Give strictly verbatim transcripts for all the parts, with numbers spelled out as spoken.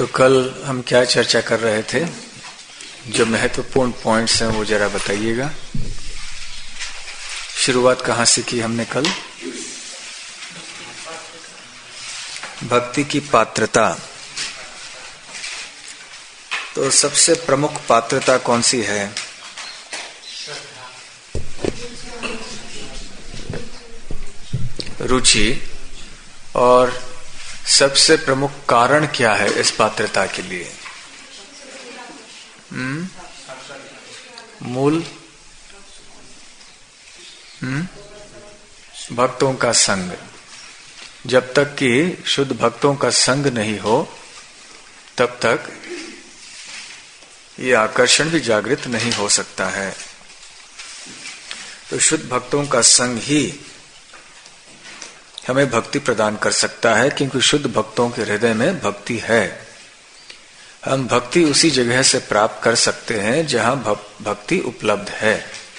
तो कल हम क्या चर्चा कर रहे थे? जो महत्वपूर्ण पॉइंट्स हैं वो जरा बताइएगा। शुरुआत कहाँ से की हमने कल? भक्ति की पात्रता। तो सबसे प्रमुख पात्रता कौन सी है? रुचि। और सबसे प्रमुख कारण क्या है इस पात्रता के लिए? हम्म मूल हम्म भक्तों का संग। जब तक कि शुद्ध भक्तों का संग नहीं हो तब तक ये आकर्षण भी जागृत नहीं हो सकता है। तो शुद्ध भक्तों का संग ही हमें भक्ति प्रदान कर सकता है, क्योंकि शुद्ध भक्तों के हृदय में भक्ति है। हम भक्ति उसी जगह से प्राप्त कर सकते हैं जहां भक्ति उपलब्ध है।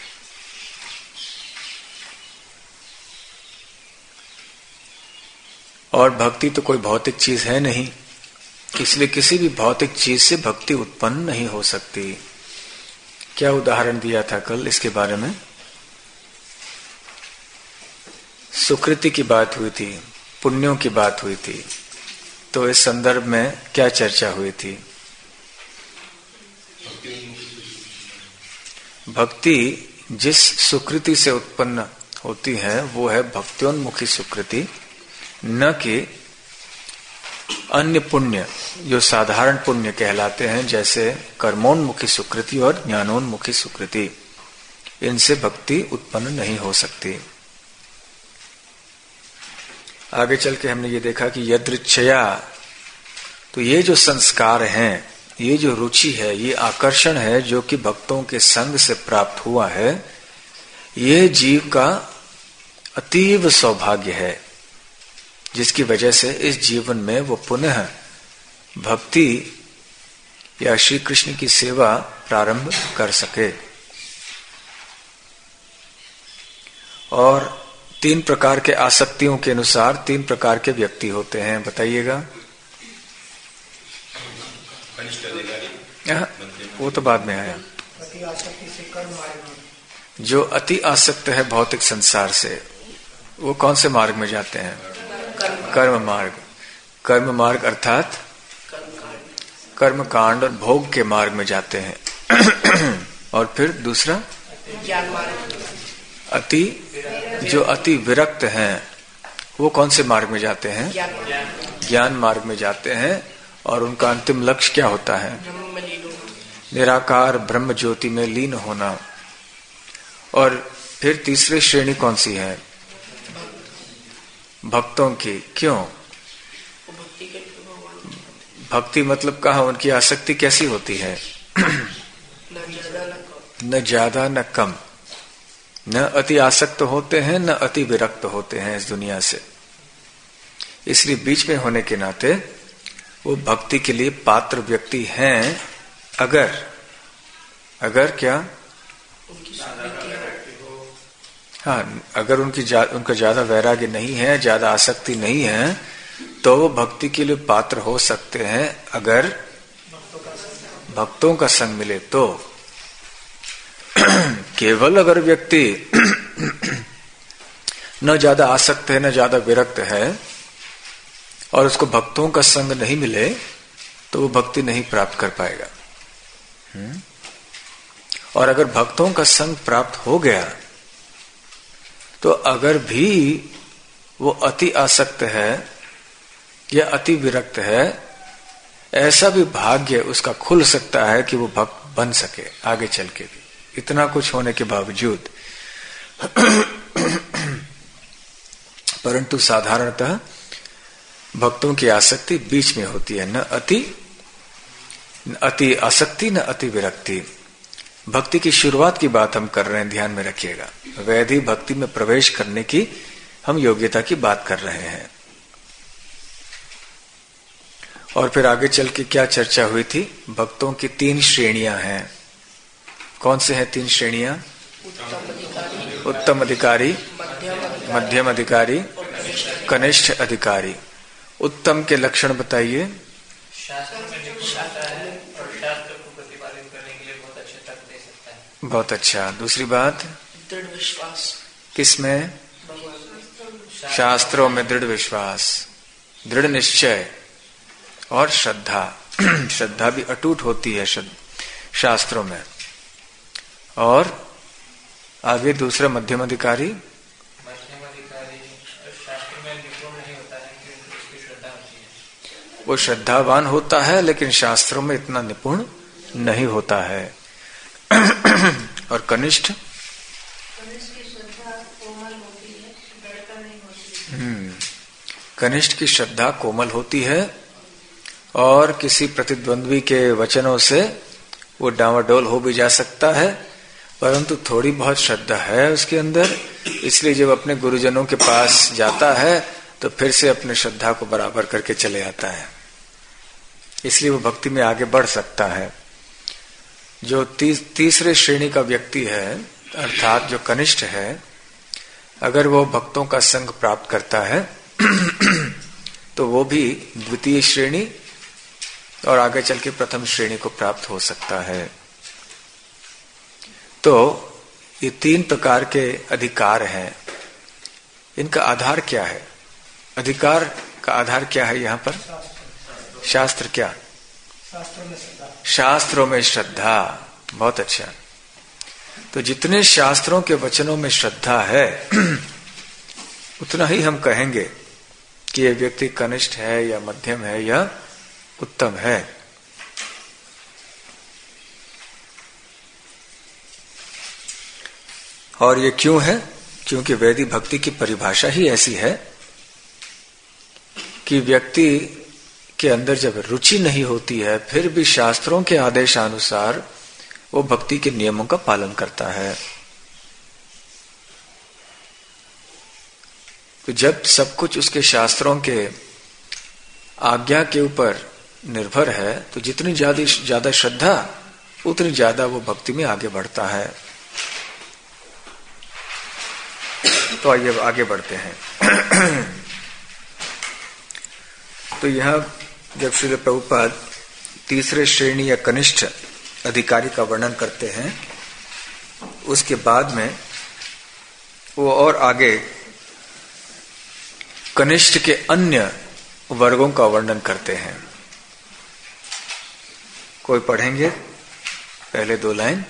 और भक्ति तो कोई भौतिक चीज है नहीं, इसलिए किसी भी भौतिक चीज से भक्ति उत्पन्न नहीं हो सकती। क्या उदाहरण दिया था कल इसके बारे में? सुकृति की बात हुई थी, पुण्यों की बात हुई थी। तो इस संदर्भ में क्या चर्चा हुई थी? भक्ति जिस सुकृति से उत्पन्न होती है वो है भक्त्योन्मुखी सुकृति, न कि अन्य पुण्य जो साधारण पुण्य कहलाते हैं, जैसे कर्मोन्मुखी सुकृति और ज्ञानोन्मुखी सुकृति। इनसे भक्ति उत्पन्न नहीं हो सकती। आगे चल के हमने ये देखा कि यदृच्छया, तो ये जो संस्कार हैं, ये जो रुचि है, ये आकर्षण है जो कि भक्तों के संग से प्राप्त हुआ है, ये जीव का अतीव सौभाग्य है, जिसकी वजह से इस जीवन में वो पुनः भक्ति या श्री कृष्ण की सेवा प्रारंभ कर सके। और तीन प्रकार के आसक्तियों के अनुसार तीन प्रकार के व्यक्ति होते हैं, बताइएगा। वो तो बाद में आया। जो अति आसक्त है भौतिक संसार से, वो कौन से मार्ग में जाते हैं? कर्म मार्ग। कर्म मार्ग अर्थात कर्म कांड और भोग के मार्ग में जाते हैं। और फिर दूसरा अति, जो अति विरक्त हैं वो कौन से मार्ग में जाते हैं? ज्ञान मार्ग में जाते हैं। और उनका अंतिम लक्ष्य क्या होता है? निराकार ब्रह्म ज्योति में लीन होना। और फिर तीसरी श्रेणी कौन सी है? भक्तों की। क्यों? भक्ति मतलब कहाँ उनकी आसक्ति कैसी होती है? न ज्यादा न कम, न अति आसक्त होते हैं न अति विरक्त होते हैं इस दुनिया से। इसलिए बीच में होने के नाते वो भक्ति के लिए पात्र व्यक्ति हैं, अगर अगर क्या हाँ अगर उनकी जा, उनका ज्यादा वैराग्य नहीं है, ज्यादा आसक्ति नहीं है, तो वो भक्ति के लिए पात्र हो सकते हैं, अगर भक्तों का संग मिले तो। केवल अगर व्यक्ति न ज्यादा आसक्त है न ज्यादा विरक्त है और उसको भक्तों का संग नहीं मिले, तो वो भक्ति नहीं प्राप्त कर पाएगा। और अगर भक्तों का संग प्राप्त हो गया तो अगर भी वो अति आसक्त है या अति विरक्त है, ऐसा भी भाग्य उसका खुल सकता है कि वो भक्त बन सके आगे चल के भी। इतना कुछ होने के बावजूद परंतु साधारणतः भक्तों की आसक्ति बीच में होती है, न अति न अति आसक्ति न अति विरक्ति। भक्ति की शुरुआत की बात हम कर रहे हैं, ध्यान में रखिएगा। वैधि भक्ति में प्रवेश करने की हम योग्यता की बात कर रहे हैं। और फिर आगे चल के क्या चर्चा हुई थी? भक्तों की तीन श्रेणियां हैं। कौन से हैं तीन श्रेणियां? उत्तम अधिकारी, मध्यम अधिकारी, कनिष्ठ अधिकारी। उत्तम के लक्षण बताइए। शास्त्र में निपुण आता है और शास्त्र को प्रतिपादित करने के लिए बहुत अच्छे तर्क दे सकता है। बहुत अच्छा। दूसरी बात, दृढ़ विश्वास। किसमें? शास्त्रों में दृढ़ विश्वास, दृढ़ निश्चय और श्रद्धा। श्रद्धा भी अटूट होती है शास्त्रों में। और आगे दूसरा मध्यम अधिकारी, मध्यम अधिकारी शास्त्र में निपुण नहीं होता है क्योंकि उसकी श्रद्धा होती है। वो श्रद्धावान होता है लेकिन शास्त्रों में इतना निपुण नहीं होता है। और कनिष्ठ, हम्म कनिष्ठ की श्रद्धा कोमल होती है और किसी प्रतिद्वंद्वी के वचनों से वो डांवाडोल हो भी जा सकता है, परंतु थोड़ी बहुत श्रद्धा है उसके अंदर, इसलिए जब अपने गुरुजनों के पास जाता है तो फिर से अपने श्रद्धा को बराबर करके चले आता है, इसलिए वो भक्ति में आगे बढ़ सकता है। जो तीस, तीसरे श्रेणी का व्यक्ति है अर्थात जो कनिष्ठ है, अगर वो भक्तों का संग प्राप्त करता है तो वो भी द्वितीय श्रेणी और आगे चल के प्रथम श्रेणी को प्राप्त हो सकता है। तो ये तीन प्रकार के अधिकार हैं। इनका आधार क्या है? अधिकार का आधार क्या है यहाँ पर? शास्त्र। क्या? शास्त्रों में श्रद्धा। बहुत अच्छा। तो जितने शास्त्रों के वचनों में श्रद्धा है उतना ही हम कहेंगे कि ये व्यक्ति कनिष्ठ है या मध्यम है या उत्तम है। और ये क्यों है? क्योंकि वैदिक भक्ति की परिभाषा ही ऐसी है कि व्यक्ति के अंदर जब रुचि नहीं होती है फिर भी शास्त्रों के आदेशानुसार वो भक्ति के नियमों का पालन करता है। तो जब सब कुछ उसके शास्त्रों के आज्ञा के ऊपर निर्भर है तो जितनी ज्यादा ज्यादा श्रद्धा उतनी ज्यादा वो भक्ति में आगे बढ़ता है। तो आइए आगे बढ़ते हैं। तो यह जब श्रील प्रभुपाद तीसरे श्रेणी या कनिष्ठ अधिकारी का वर्णन करते हैं, उसके बाद में वो और आगे कनिष्ठ के अन्य वर्गों का वर्णन करते हैं। कोई पढ़ेंगे पहले दो लाइन?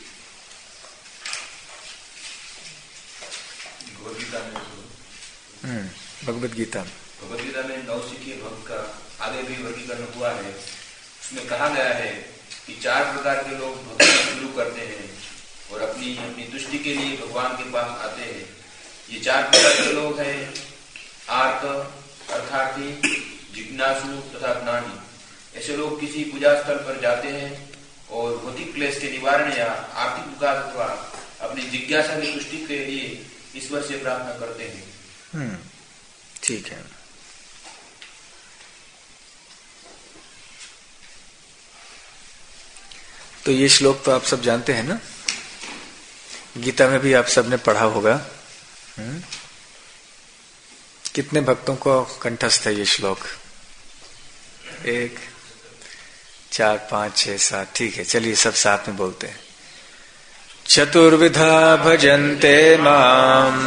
हम्म भगवद गीता भगवद गीता में नवसिखी भक्त का आगे भी वर्गीकरण हुआ है। उसमें कहा गया है कि चार प्रकार के लोग भक्ति शुरू करते हैं और अपनी अपनी तुष्टि के लिए भगवान के पास आते हैं। ये चार प्रकार के लोग हैं आर्त, अर्थार्थी, जिज्ञासु तथा ज्ञानी। ऐसे लोग किसी पूजा स्थल पर जाते हैं और भौतिक क्लेश के निवारण या आर्थिक विकास अथवा अपनी जिज्ञासा की तुष्टि के लिए ईश्वर से प्रार्थना करते हैं। हम्म ठीक है। तो ये श्लोक तो आप सब जानते हैं ना, गीता में भी आप सबने पढ़ा होगा। हम्म कितने भक्तों को कंठस्थ है ये श्लोक? एक, चार, पांच, छह, सात। ठीक है, चलिए सब साथ में बोलते हैं। चतुर्विधा भजन्ते माम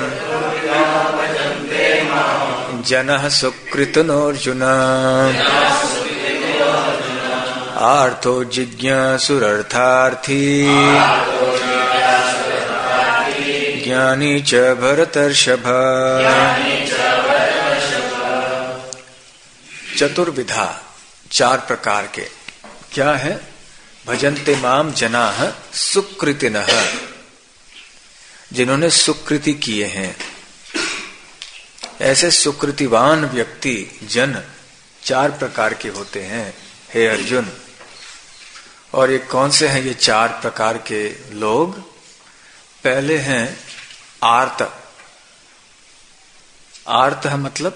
जनः सुकृतनोऽर्जुन आर्थो जिज्ञासुरर्थार्थी ज्ञानी च भरतर्षभ। चतुर्विधा, चार प्रकार के। क्या है? भजन्ते माम जनाः सुकृतिनः, जिन्होंने सुकृति किए हैं। ऐसे सुकृतिवान व्यक्ति जन चार प्रकार के होते हैं हे अर्जुन। और ये कौन से हैं ये चार प्रकार के लोग? पहले हैं आर्त। आर्त है मतलब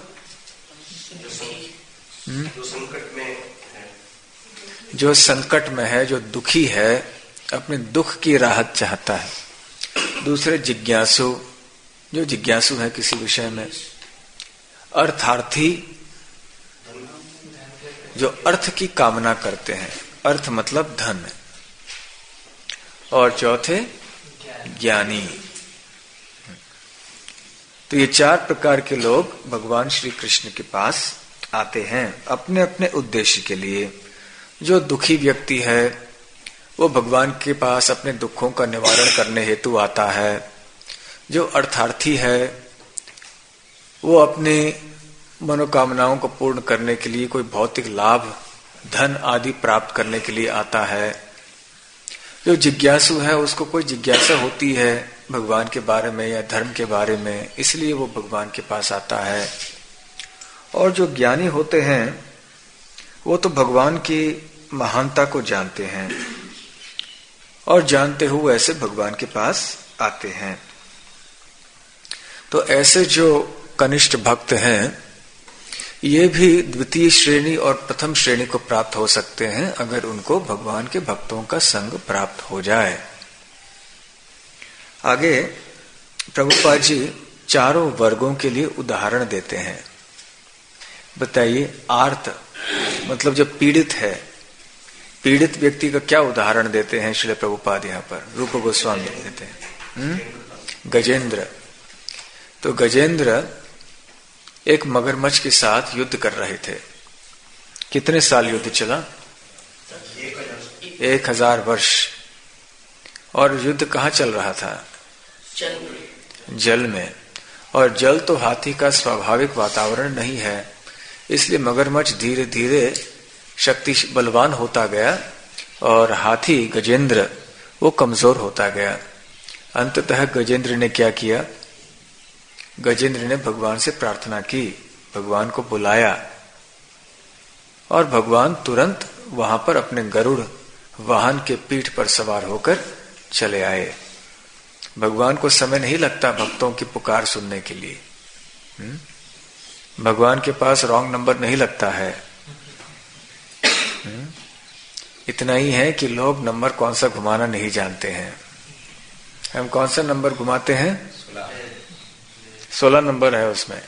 जो संकट में है, जो संकट में है, जो दुखी है, अपने दुख की राहत चाहता है। दूसरे जिज्ञासु, जो जिज्ञासु है किसी विषय में। अर्थार्थी, जो अर्थ की कामना करते हैं, अर्थ मतलब धन, और चौथे ज्ञानी। तो ये चार प्रकार के लोग भगवान श्री कृष्ण के पास आते हैं अपने अपने उद्देश्य के लिए। जो दुखी व्यक्ति है वो भगवान के पास अपने दुखों का निवारण करने हेतु आता है। जो अर्थार्थी है वो अपने मनोकामनाओं को पूर्ण करने के लिए, कोई भौतिक लाभ धन आदि प्राप्त करने के लिए आता है। जो जिज्ञासु है उसको कोई जिज्ञासा होती है भगवान के बारे में या धर्म के बारे में, इसलिए वो भगवान के पास आता है। और जो ज्ञानी होते हैं वो तो भगवान की महानता को जानते हैं और जानते हुए ऐसे भगवान के पास आते हैं। तो ऐसे जो कनिष्ठ भक्त हैं ये भी द्वितीय श्रेणी और प्रथम श्रेणी को प्राप्त हो सकते हैं अगर उनको भगवान के भक्तों का संग प्राप्त हो जाए। आगे प्रभुपाद जी चारों वर्गों के लिए उदाहरण देते हैं। बताइए, आर्त मतलब जो पीड़ित है, पीड़ित व्यक्ति का क्या उदाहरण देते हैं श्रील प्रभुपाद यहाँ पर? रूप गोस्वामी देते हैं हुँ? गजेंद्र। तो गजेंद्र एक मगरमच्छ के साथ युद्ध कर रहे थे। कितने साल युद्ध चला? एक हजार वर्ष। और युद्ध कहाँ चल रहा था? जल में। और जल तो हाथी का स्वाभाविक वातावरण नहीं है, इसलिए मगरमच्छ धीरे धीरे शक्ति बलवान होता गया और हाथी गजेंद्र वो कमजोर होता गया। अंततः गजेंद्र ने क्या किया? गजेंद्र ने भगवान से प्रार्थना की, भगवान को बुलाया और भगवान तुरंत वहां पर अपने गरुड़ वाहन के पीठ पर सवार होकर चले आए। भगवान को समय नहीं लगता भक्तों की पुकार सुनने के लिए। हुँ? भगवान के पास रॉन्ग नंबर नहीं लगता है। हुँ? इतना ही है कि लोग नंबर कौन सा घुमाना नहीं जानते हैं। हम कौन सा नंबर घुमाते हैं? सोलह नंबर है उसमें।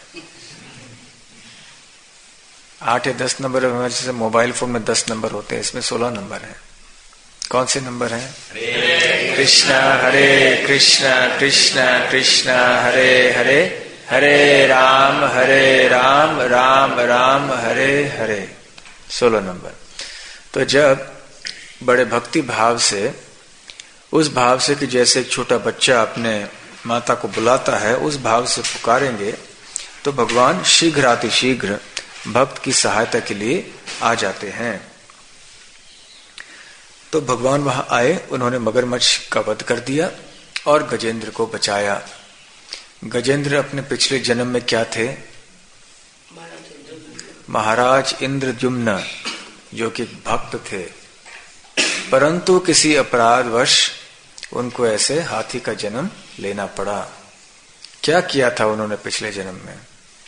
आठ या दस नंबर है, जैसे मोबाइल फोन में दस नंबर होते हैं, इसमें सोलह नंबर है। कौन से नंबर है? कृष्णा हरे कृष्णा कृष्णा कृष्णा हरे हरे, हरे राम हरे राम राम राम हरे हरे। सोलह नंबर। तो जब बड़े भक्ति भाव से, उस भाव से कि जैसे एक छोटा बच्चा अपने माता को बुलाता है, उस भाव से पुकारेंगे तो भगवान शीघ्र अति शीघ्र भक्त की सहायता के लिए आ जाते हैं। तो भगवान वहां आए, उन्होंने मगरमच्छ का वध कर दिया और गजेंद्र को बचाया। गजेंद्र अपने पिछले जन्म में क्या थे? महाराज इंद्रद्युम्न, जो कि भक्त थे, परंतु किसी अपराधवश उनको ऐसे हाथी का जन्म लेना पड़ा। क्या किया था उन्होंने पिछले जन्म में?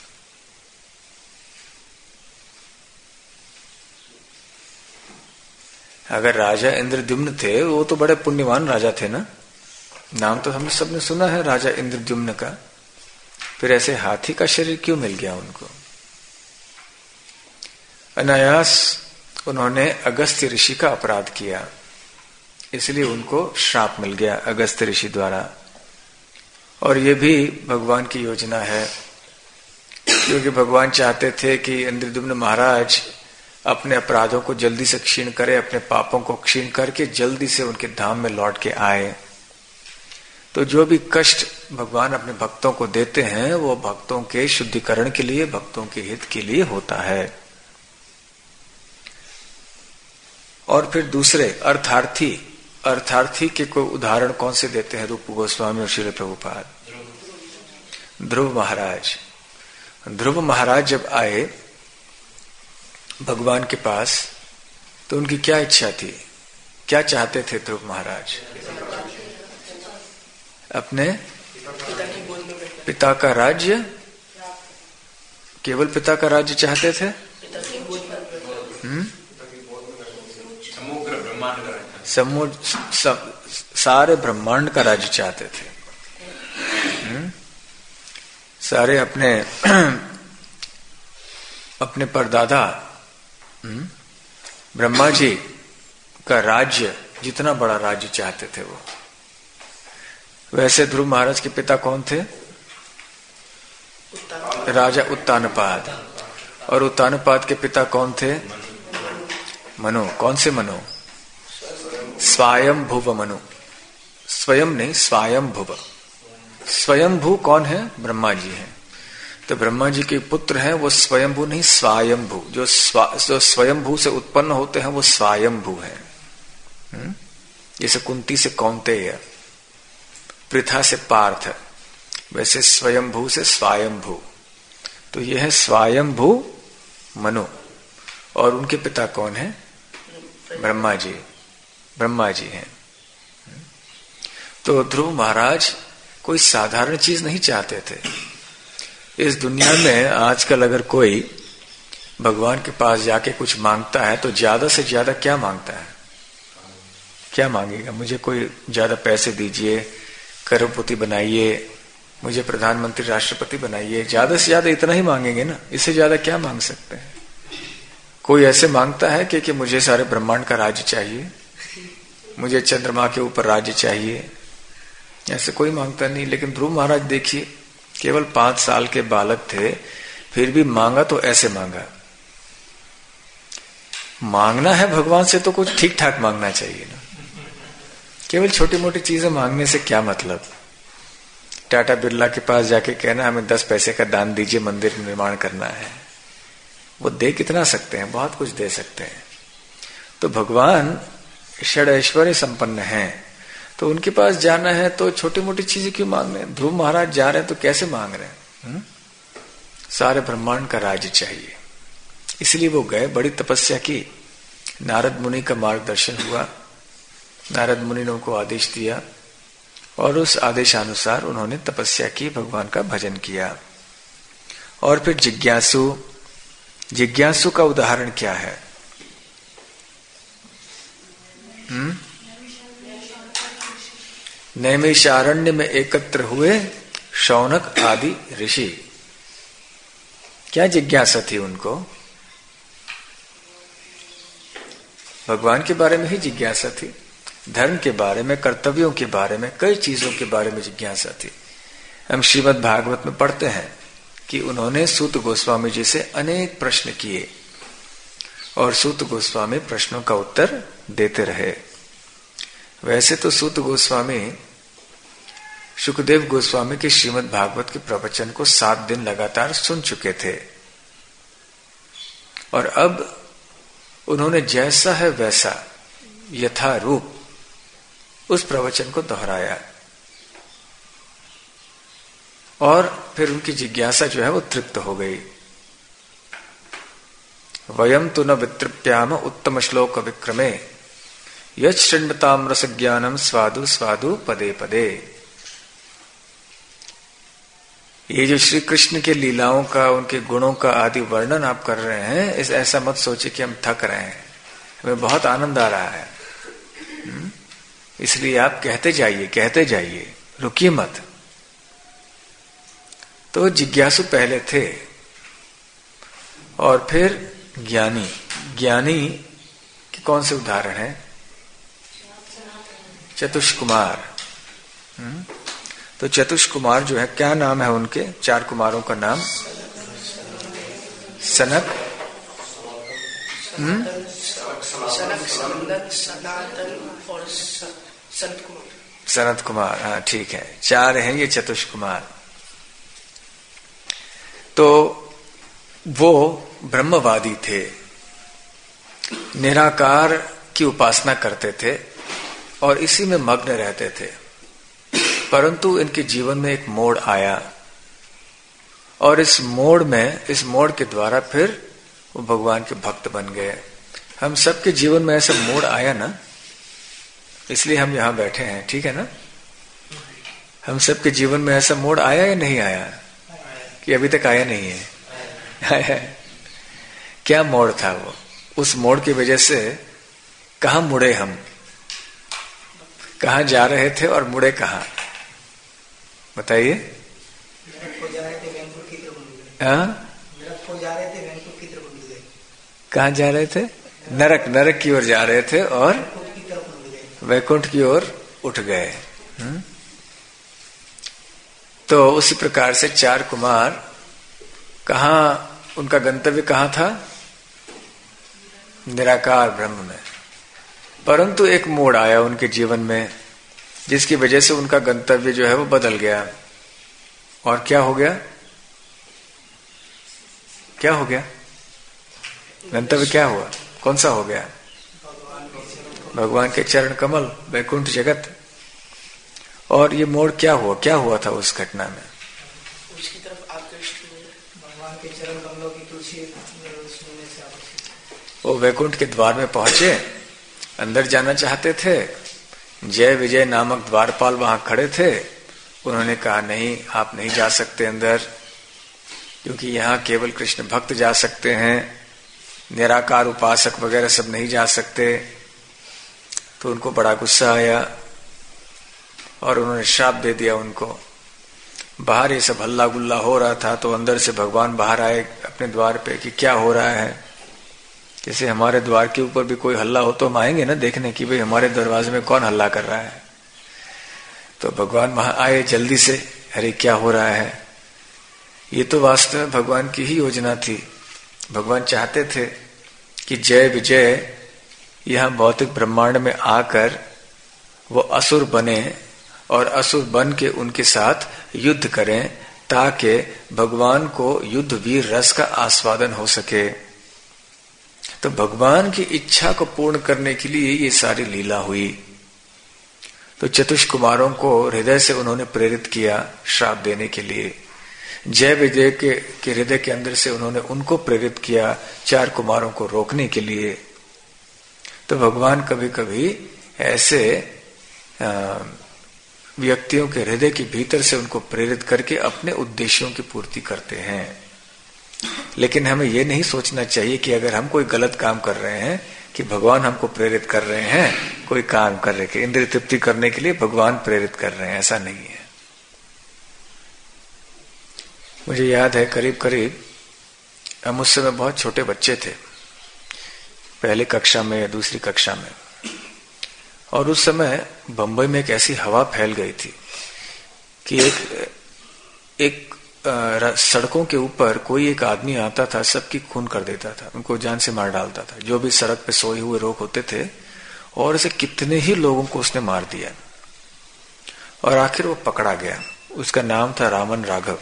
अगर राजा इंद्रद्युम्न थे, वो तो बड़े पुण्यवान राजा थे ना, नाम तो हमने सबने सुना है राजा इंद्रद्युम्न का। फिर ऐसे हाथी का शरीर क्यों मिल गया उनको? अनायास उन्होंने अगस्त्य ऋषि का अपराध किया, इसलिए उनको श्राप मिल गया अगस्त्य ऋषि द्वारा। और ये भी भगवान की योजना है, क्योंकि भगवान चाहते थे कि इंद्रद्युम्न महाराज अपने अपराधों को जल्दी से क्षीण करे, अपने पापों को क्षीण करके जल्दी से उनके धाम में लौट के आए। तो जो भी कष्ट भगवान अपने भक्तों को देते हैं वो भक्तों के शुद्धिकरण के लिए, भक्तों के हित के लिए होता है। और फिर दूसरे अर्थार्थी, अर्थार्थी के कोई उदाहरण कौन से देते हैं रूप गोस्वामी और श्रील प्रभुपाद? ध्रुव महाराज। ध्रुव महाराज जब आए भगवान के पास तो उनकी क्या इच्छा थी? क्या चाहते थे ध्रुव महाराज? अपने पिता का राज्य, केवल पिता का राज्य चाहते थे? हम्म समग्र ब्रह्मांड का राज्य, समूह सारे ब्रह्मांड का राज्य चाहते थे। हम्म सारे अपने अपने परदादा ब्रह्मा जी का राज्य, जितना बड़ा राज्य चाहते थे वो। वैसे ध्रुव महाराज के पिता कौन थे? राजा उत्तानपाद। और उत्तानपाद के पिता कौन थे? मनु। कौन से मनु? स्वायंभुव मनु। स्वयं नहीं, स्वायंभुव। स्वयंभू कौन है? ब्रह्मा जी हैं। तो ब्रह्मा जी के पुत्र हैं वो स्वयंभू नहीं, स्वायंभू। जो स्वा, जो स्वयंभू से उत्पन्न होते हैं वो स्वायंभू हैं। जैसे कुंती से कौंतेय, पृथा से पार्थ, वैसे स्वयंभू से स्वायंभू। तो यह है स्वायंभू मनु। और उनके पिता कौन है? ब्रह्मा जी। ब्रह्मा जी हैं। तो ध्रुव महाराज कोई साधारण चीज नहीं चाहते थे। इस दुनिया में आजकल अगर कोई भगवान के पास जाके कुछ मांगता है तो ज्यादा से ज्यादा क्या मांगता है? क्या मांगेगा? मुझे कोई ज्यादा पैसे दीजिए, करोड़पति बनाइए, मुझे प्रधानमंत्री राष्ट्रपति बनाइए। ज्यादा से ज्यादा इतना ही मांगेंगे ना, इससे ज्यादा क्या मांग सकते हैं? कोई ऐसे मांगता है कि, कि मुझे सारे ब्रह्मांड का राज्य चाहिए, मुझे चंद्रमा के ऊपर राज्य चाहिए, ऐसे कोई मांगता नहीं। लेकिन ध्रुव महाराज देखिए, केवल पांच साल के बालक थे, फिर भी मांगा तो ऐसे मांगा। मांगना है भगवान से तो कुछ ठीक ठाक मांगना चाहिए ना। केवल छोटी मोटी चीजें मांगने से क्या मतलब? टाटा बिरला के पास जाके कहना हमें दस पैसे का दान दीजिए, मंदिर निर्माण करना है, वो दे कितना सकते हैं? बहुत कुछ दे सकते हैं। तो भगवान षड ऐश्वर्य संपन्न हैं, तो उनके पास जाना है तो छोटी मोटी चीजें क्यों मांग रहे हैं? ध्रुव महाराज जा रहे हैं तो कैसे मांग रहे हैं? हुँ? सारे ब्रह्मांड का राज्य चाहिए। इसलिए वो गए, बड़ी तपस्या की। नारद मुनि का मार्गदर्शन हुआ, नारद मुनि ने उनको आदेश दिया और उस आदेशानुसार उन्होंने तपस्या की, भगवान का भजन किया। और फिर जिज्ञासु, जिज्ञासु का उदाहरण क्या है? हम्म नैमिषारण्य में एकत्र हुए शौनक आदि ऋषि। क्या जिज्ञासा थी उनको? भगवान के बारे में ही जिज्ञासा थी, धर्म के बारे में, कर्तव्यों के बारे में, कई चीजों के बारे में जिज्ञासा थी। हम श्रीमद् भागवत में पढ़ते हैं कि उन्होंने सूत गोस्वामी जी से अनेक प्रश्न किए और सूत गोस्वामी प्रश्नों का उत्तर देते रहे। वैसे तो सूत गोस्वामी सुखदेव गोस्वामी के श्रीमद् भागवत के प्रवचन को सात दिन लगातार सुन चुके थे और अब उन्होंने जैसा है वैसा यथा रूप उस प्रवचन को दोहराया और फिर उनकी जिज्ञासा जो है वो तृप्त हो गई। वयम तु न वितृप्याम उत्तम श्लोक विक्रमे यृण्मताम रस ज्ञानम स्वादु स्वादु पदे पदे। ये जो श्री कृष्ण के लीलाओं का, उनके गुणों का आदि वर्णन आप कर रहे हैं, इस ऐसा मत सोचिए कि हम थक रहे हैं, हमें बहुत आनंद आ रहा है। इसलिए आप कहते जाइए, कहते जाइए, रुकिए मत। तो जिज्ञासु पहले थे और फिर ज्ञानी। ज्ञानी के कौन से उदाहरण है? चतुष्कुमार। तो चतुष्कुमार जो है, क्या नाम है उनके? चार कुमारों का नाम? सनक, हम्म सनक, सनंदन, सनातन और सनत कुमार। सनत कुमार, हाँ ठीक है, चार हैं ये चतुष्कुमार। तो वो ब्रह्मवादी थे, निराकार की उपासना करते थे और इसी में मग्न रहते थे। परंतु इनके जीवन में एक मोड़ आया और इस मोड़ में, इस मोड़ के द्वारा फिर वो भगवान के भक्त बन गए। हम सबके जीवन में ऐसा मोड़ आया ना, इसलिए हम यहां बैठे हैं, ठीक है ना? हम सबके जीवन में ऐसा मोड़ आया या नहीं आया? कि अभी तक आया नहीं है? आया है। क्या मोड़ था वो? उस मोड़ की वजह से कहां मुड़े हम? कहां जा रहे थे और मुड़े कहां? बताइए। जा रहे थे वैंकुट की तरफ मुड़ गए। हाँ, जा रहे थे वैंकुट की तरफ मुड़ गए। कहाँ जा रहे थे? नरक नरक की ओर जा रहे थे और वैकुंठ की ओर उठ गए। हुँ? तो उसी प्रकार से चार कुमार कहाँ, उनका गंतव्य कहाँ था? निराकार ब्रह्म में। परंतु एक मोड़ आया उनके जीवन में जिसकी वजह से उनका गंतव्य जो है वो बदल गया। और क्या हो गया? क्या हो गया? गंतव्य क्या हुआ? कौन सा हो गया? भगवान के चरण कमल, वैकुंठ जगत। और ये मोड़ क्या हुआ? क्या हुआ था उस घटना में? उसकी तरफ आकृष्ट हुए, भगवान के चरण कमलों की तुलसी से। वो वैकुंठ के द्वार में पहुंचे, अंदर जाना चाहते थे। जय विजय नामक द्वारपाल वहां खड़े थे। उन्होंने कहा नहीं, आप नहीं जा सकते अंदर, क्योंकि यहाँ केवल कृष्ण भक्त जा सकते हैं, निराकार उपासक वगैरह सब नहीं जा सकते। तो उनको बड़ा गुस्सा आया और उन्होंने श्राप दे दिया उनको। बाहर ये सब हल्ला गुल्ला हो रहा था तो अंदर से भगवान बाहर आए अपने द्वार पे कि क्या हो रहा है। जैसे हमारे द्वार के ऊपर भी कोई हल्ला हो तो हम आएंगे ना देखने की भाई हमारे दरवाजे में कौन हल्ला कर रहा है। तो भगवान वहां आए जल्दी से, अरे क्या हो रहा है। ये तो वास्तव में भगवान की ही योजना थी। भगवान चाहते थे कि जय विजय यहां भौतिक ब्रह्मांड में आकर वो असुर बने और असुर बन के उनके साथ युद्ध करें, ताकि भगवान को युद्ध वीर रस का आस्वादन हो सके। तो भगवान की इच्छा को पूर्ण करने के लिए ये सारी लीला हुई। तो चतुष्क कुमारों को हृदय से उन्होंने प्रेरित किया श्राप देने के लिए। जय विजय के, के हृदय के अंदर से उन्होंने उनको प्रेरित किया चार कुमारों को रोकने के लिए। तो भगवान कभी कभी ऐसे व्यक्तियों के हृदय के भीतर से उनको प्रेरित करके अपने उद्देश्यों की पूर्ति करते हैं। लेकिन हमें यह नहीं सोचना चाहिए कि अगर हम कोई गलत काम कर रहे हैं कि भगवान हमको प्रेरित कर रहे हैं कोई काम कर रहे हैं, इंद्रिय तृप्ति करने के लिए भगवान प्रेरित कर रहे हैं, ऐसा नहीं है। मुझे याद है करीब करीब हम उस समय बहुत छोटे बच्चे थे, पहली कक्षा में या दूसरी कक्षा में, और उस समय बंबई में एक ऐसी हवा फैल गई थी कि एक एक सड़कों के ऊपर कोई एक आदमी आता था, सबकी खून कर देता था, उनको जान से मार डालता था। जो भी सड़क पे सोए हुए लोग होते थे, और ऐसे कितने ही लोगों को उसने मार दिया। और आखिर वो पकड़ा गया। उसका नाम था रामन राघव।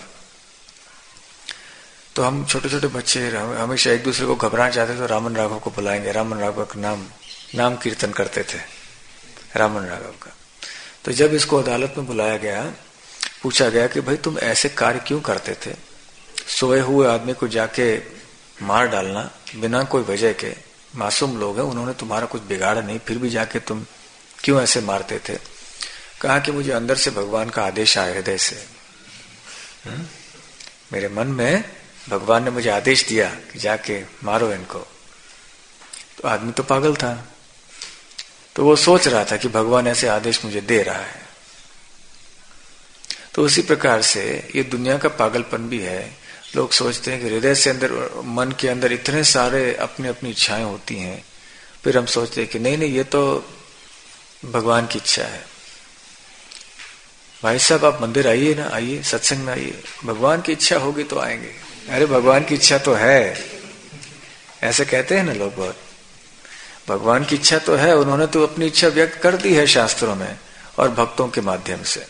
तो हम छोटे छोटे बच्चे हमेशा एक दूसरे को घबराना चाहते थे, तो रामन राघव को बुलाएंगे, रामन राघव का नाम नाम कीर्तन करते थे रामन राघव का। तो जब इसको अदालत में बुलाया गया, पूछा गया कि भाई तुम ऐसे कार्य क्यों करते थे, सोए हुए आदमी को जाके मार डालना बिना कोई वजह के, मासूम लोग हैं, उन्होंने तुम्हारा कुछ बिगाड़ा नहीं, फिर भी जाके तुम क्यों ऐसे मारते थे। कहा कि मुझे अंदर से भगवान का आदेश आया, हृदय से। हुँ? मेरे मन में भगवान ने मुझे आदेश दिया कि जाके मारो इनको। तो आदमी तो पागल था, तो वो सोच रहा था कि भगवान ऐसे आदेश मुझे दे रहा है। तो उसी प्रकार से ये दुनिया का पागलपन भी है। लोग सोचते हैं कि हृदय से अंदर, मन के अंदर इतने सारे अपनी अपनी इच्छाएं होती हैं, फिर हम सोचते हैं कि नहीं नहीं ये तो भगवान की इच्छा है। भाई साहब आप मंदिर आइए ना, आइए सत्संग में आइए, भगवान की इच्छा होगी तो आएंगे। अरे भगवान की इच्छा तो है, ऐसे कहते हैं ना लोग बहुत। भगवान की इच्छा तो है, उन्होंने तो अपनी इच्छा व्यक्त कर दी है शास्त्रों में और भक्तों के माध्यम से,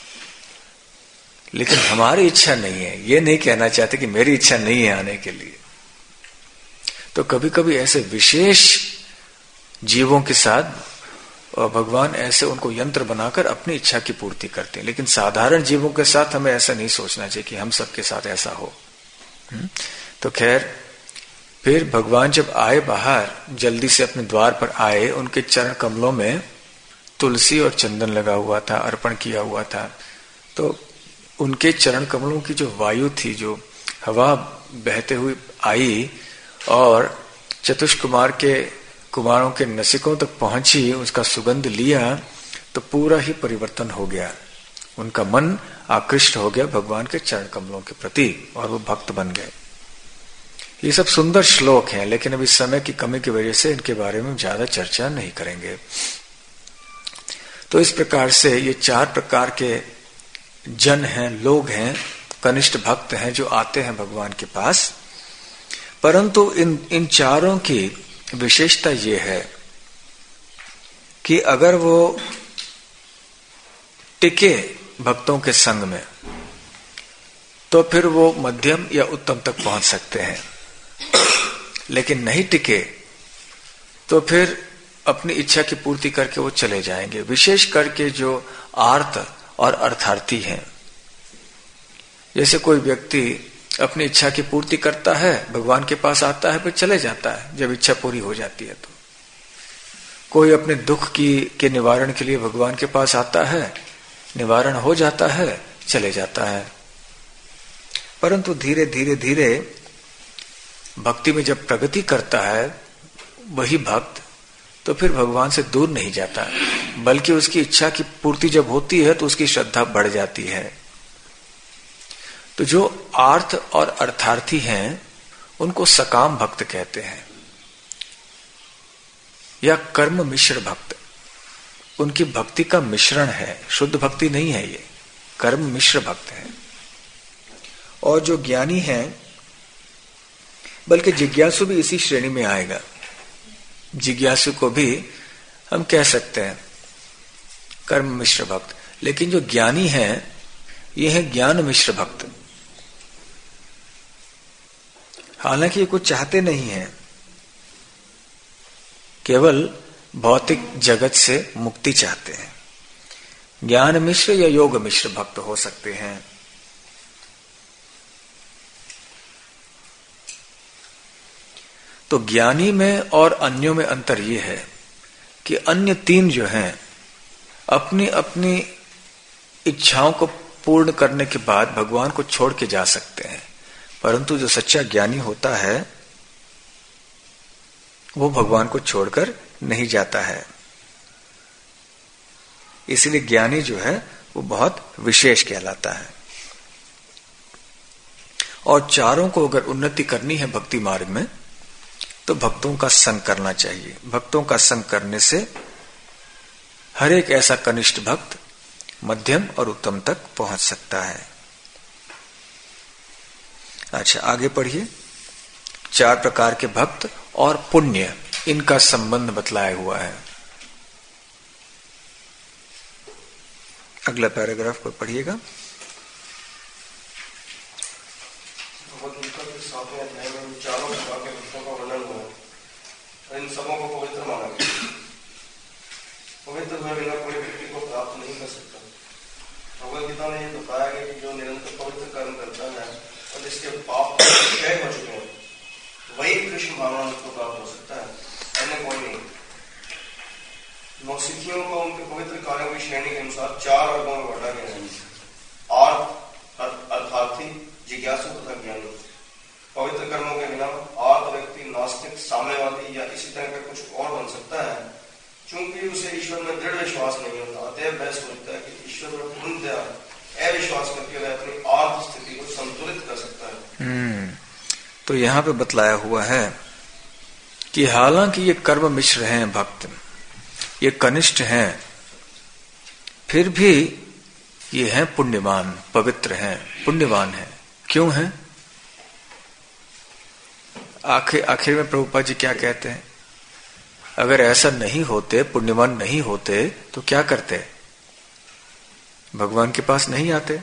लेकिन हमारी इच्छा नहीं है। ये नहीं कहना चाहते कि मेरी इच्छा नहीं है आने के लिए। तो कभी कभी ऐसे विशेष जीवों के साथ और भगवान ऐसे उनको यंत्र बनाकर अपनी इच्छा की पूर्ति करते हैं, लेकिन साधारण जीवों के साथ हमें ऐसा नहीं सोचना चाहिए कि हम सबके साथ ऐसा हो। तो खैर, फिर भगवान जब आए बाहर, जल्दी से अपने द्वार पर आए, उनके चरण कमलों में तुलसी और चंदन लगा हुआ था, अर्पण किया हुआ था। तो उनके चरण कमलों की जो वायु थी, जो हवा बहते हुए आई और चतुष्क कुमार के कुमारों के नसिकों तक पहुंची, उसका सुगंध लिया, तो पूरा ही परिवर्तन हो गया। उनका मन आकृष्ट हो गया भगवान के चरण कमलों के प्रति और वो भक्त बन गए। ये सब सुंदर श्लोक हैं, लेकिन अभी समय की कमी की वजह से इनके बारे में ज्यादा चर्चा नहीं करेंगे। तो इस प्रकार से ये चार प्रकार के जन हैं, लोग हैं, कनिष्ठ भक्त हैं जो आते हैं भगवान के पास। परंतु इन इन चारों की विशेषता ये है कि अगर वो टिके भक्तों के संग में तो फिर वो मध्यम या उत्तम तक पहुंच सकते हैं, लेकिन नहीं टिके तो फिर अपनी इच्छा की पूर्ति करके वो चले जाएंगे। विशेष करके जो आर्त और अर्थार्थी हैं, जैसे कोई व्यक्ति अपनी इच्छा की पूर्ति करता है, भगवान के पास आता है, फिर चले जाता है जब इच्छा पूरी हो जाती है। तो कोई अपने दुख की के निवारण के लिए भगवान के पास आता है, निवारण हो जाता है, चले जाता है। परंतु धीरे धीरे धीरे भक्ति में जब प्रगति करता है वही भक्त, तो फिर भगवान से दूर नहीं जाता, बल्कि उसकी इच्छा की पूर्ति जब होती है तो उसकी श्रद्धा बढ़ जाती है। तो जो आर्थ और अर्थार्थी हैं उनको सकाम भक्त कहते हैं या कर्म मिश्र भक्त। उनकी भक्ति का मिश्रण है, शुद्ध भक्ति नहीं है, ये कर्म मिश्र भक्त है। और जो ज्ञानी हैं, बल्कि जिज्ञासु भी इसी श्रेणी में आएगा। जिज्ञासु को भी हम कह सकते हैं कर्म मिश्र भक्त, लेकिन जो ज्ञानी हैं ये है ज्ञान मिश्र भक्त। हालांकि ये कुछ चाहते नहीं हैं, केवल भौतिक जगत से मुक्ति चाहते हैं। ज्ञान मिश्र या योग मिश्र भक्त हो सकते हैं। तो ज्ञानी में और अन्यों में अंतर यह है कि अन्य तीन जो हैं अपनी अपनी इच्छाओं को पूर्ण करने के बाद भगवान को छोड़ के जा सकते हैं, परंतु जो सच्चा ज्ञानी होता है वो भगवान को छोड़कर नहीं जाता है। इसलिए ज्ञानी जो है वो बहुत विशेष कहलाता है। और चारों को अगर उन्नति करनी है भक्ति मार्ग में तो भक्तों का संग करना चाहिए। भक्तों का संग करने से हर एक ऐसा कनिष्ठ भक्त मध्यम और उत्तम तक पहुंच सकता है। अच्छा, आगे पढ़िए। चार प्रकार के भक्त और पुण्य, इनका संबंध बतलाया हुआ है। अगला पैराग्राफ को पढ़िएगा। इन सबों को पवित्र माना गया। पवित्र हुए बिना कोई व्यक्ति को प्राप्त नहीं कर सकता। भगवद गीता में यह बताया गया कि जो निरंतर पवित्र कर्म करता है और जिसके पाप क्षय हो चुके हैं वही कृष्ण भगवान को प्राप्त हो सकता है, अन्य कोई नहीं। नौसिखियों को उनके पवित्र कार्यों की श्रेणी के अनुसार चार वर्गों में बांटा गया है। आर्थ, अर्थार्थी, जिज्ञासु तथा ज्ञानी। पवित्र कर्मों के बिना आर्थ व्यक्ति नास्तिक, साम्यवादी या इसी तरह का कुछ और बन सकता है। चूंकि उसे ईश्वर में दृढ़ विश्वास नहीं होता, अतः वह सोचता है कि ईश्वर में पूर्णतया अविश्वास करके वह अपनी आर्थ स्थिति को संतुलित कर सकता है। हम्म तो यहाँ पे बतलाया हुआ है कि हालांकि ये कर्म मिश्र हैं भक्त, ये कनिष्ठ हैं, फिर भी ये हैं पुण्यवान, पवित्र हैं, पुण्यवान हैं। क्यों हैं? आखिर आखिर में प्रभुपाद जी क्या कहते हैं? अगर ऐसा नहीं होते, पुण्यवान नहीं होते तो क्या करते? भगवान के पास नहीं आते।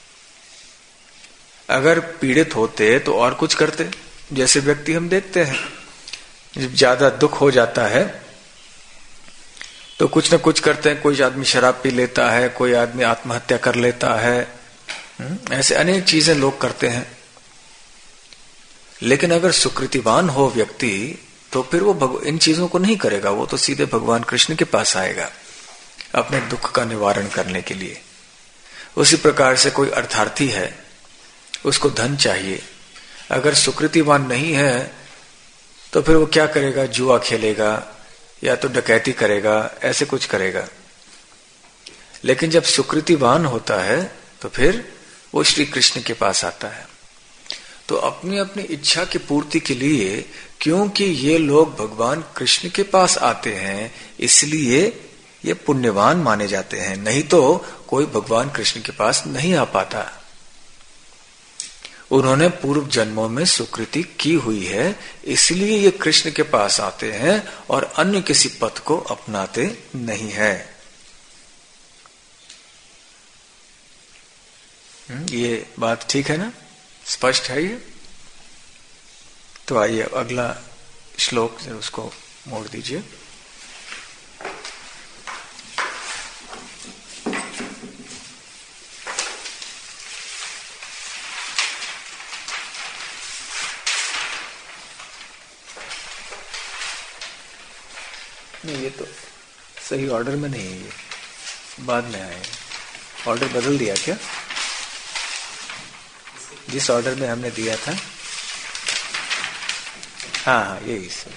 अगर पीड़ित होते तो और कुछ करते। जैसे व्यक्ति हम देखते हैं जब ज्यादा दुख हो जाता है तो कुछ न कुछ करते हैं। कोई आदमी शराब पी लेता है, कोई आदमी आत्महत्या कर लेता है, ऐसे अनेक चीजें लोग करते हैं। लेकिन अगर सुकृतिवान हो व्यक्ति तो फिर वो इन चीजों को नहीं करेगा, वो तो सीधे भगवान कृष्ण के पास आएगा अपने दुख का निवारण करने के लिए। उसी प्रकार से कोई अर्थार्थी है, उसको धन चाहिए, अगर सुकृतिवान नहीं है तो फिर वो क्या करेगा? जुआ खेलेगा या तो डकैती करेगा, ऐसे कुछ करेगा। लेकिन जब सुकृतिवान होता है तो फिर वो श्री कृष्ण के पास आता है। तो अपनी अपनी इच्छा की पूर्ति के लिए, क्योंकि ये लोग भगवान कृष्ण के पास आते हैं, इसलिए ये पुण्यवान माने जाते हैं। नहीं तो कोई भगवान कृष्ण के पास नहीं आ पाता। उन्होंने पूर्व जन्मों में सुकृति की हुई है, इसलिए ये कृष्ण के पास आते हैं और अन्य किसी पथ को अपनाते नहीं है। ये बात ठीक है ना? स्पष्ट है ये? तो आइए अगला श्लोक से उसको मोड़ दीजिए। नहीं, ये तो सही ऑर्डर में नहीं है, ये बाद में आए। ऑर्डर बदल दिया क्या? जिस ऑर्डर में हमने दिया था, हाँ हाँ यही से।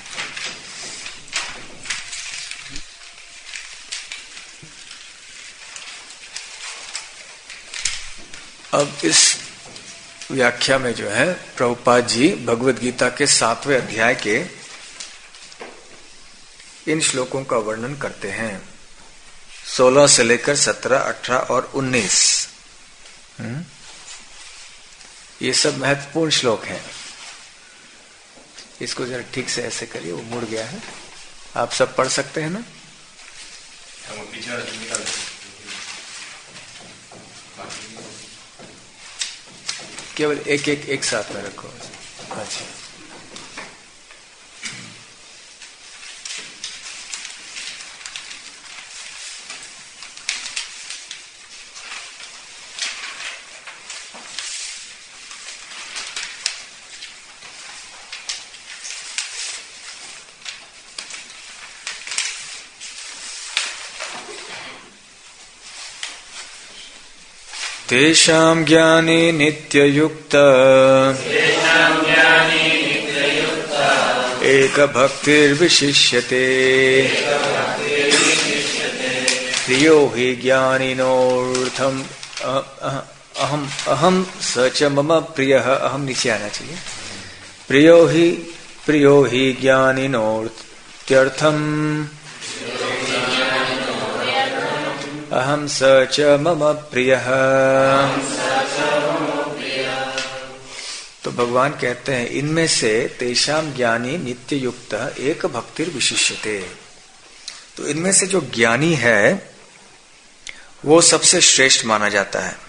अब इस व्याख्या में जो है प्रभुपाद जी भगवद गीता के सातवें अध्याय के इन श्लोकों का वर्णन करते हैं। सोलह से लेकर सत्रह, अठारह और उन्नीस। ये सब महत्वपूर्ण श्लोक हैं। इसको जरा ठीक से ऐसे करिए, वो मुड़ गया है। आप सब पढ़ सकते हैं ना? केवल एक एक एक साथ में रखो। अच्छा, तेषां ज्ञाने नित्ययुक्त एक भक्तिर्विशिष्यते प्रियो हि ज्ञानिनोर्थम अहम अहम स च मम प्रियः। अहम नीचे आना चाहिए। प्रियो हि प्रियो हि ज्ञानिनोर्थम अहम स च मम प्रियः। तो भगवान कहते हैं इनमें से तेषाम ज्ञानी नित्य युक्त एक भक्तिर विशिष्यते। तो इनमें से जो ज्ञानी है वो सबसे श्रेष्ठ माना जाता है,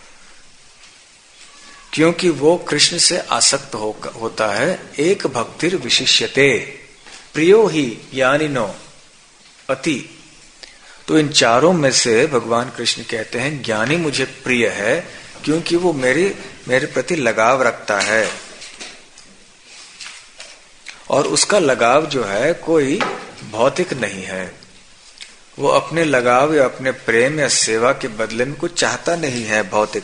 क्योंकि वो कृष्ण से आसक्त हो, होता है। एक भक्तिर विशिष्यते प्रियो ही ज्ञानिनो अति। तो इन चारों में से भगवान कृष्ण कहते हैं ज्ञानी मुझे प्रिय है, क्योंकि वो मेरे मेरे प्रति लगाव रखता है। और उसका लगाव जो है कोई भौतिक नहीं है। वो अपने लगाव या अपने प्रेम या सेवा के बदले में कुछ चाहता नहीं है भौतिक।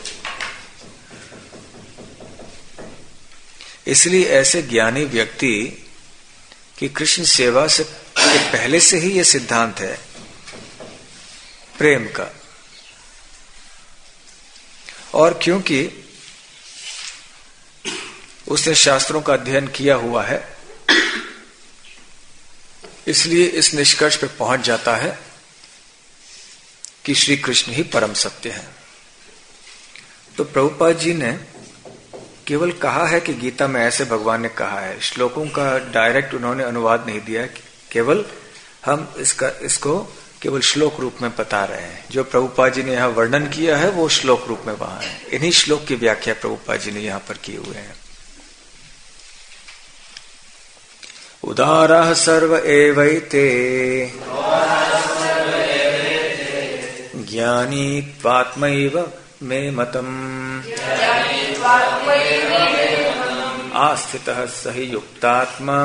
इसलिए ऐसे ज्ञानी व्यक्ति की कृष्ण सेवा से पहले से ही ये सिद्धांत है प्रेम का। और क्योंकि उसने शास्त्रों का अध्ययन किया हुआ है, इसलिए इस निष्कर्ष पे पहुंच जाता है कि श्री कृष्ण ही परम सत्य है। तो प्रभुपाद जी ने केवल कहा है कि गीता में ऐसे भगवान ने कहा है, श्लोकों का डायरेक्ट उन्होंने अनुवाद नहीं दिया है। केवल हम इसका इसको केवल श्लोक रूप में बता रहे हैं। जो प्रभुपाद जी ने यहाँ वर्णन किया है वो श्लोक रूप में वहां है। इन्हीं श्लोक की व्याख्या प्रभुपाद जी ने यहाँ पर किए हुए हैं। उदारः सर्व एवैते ज्ञानी त्वात्मैव मे मतम् आस्थितः सहि युक्तात्मा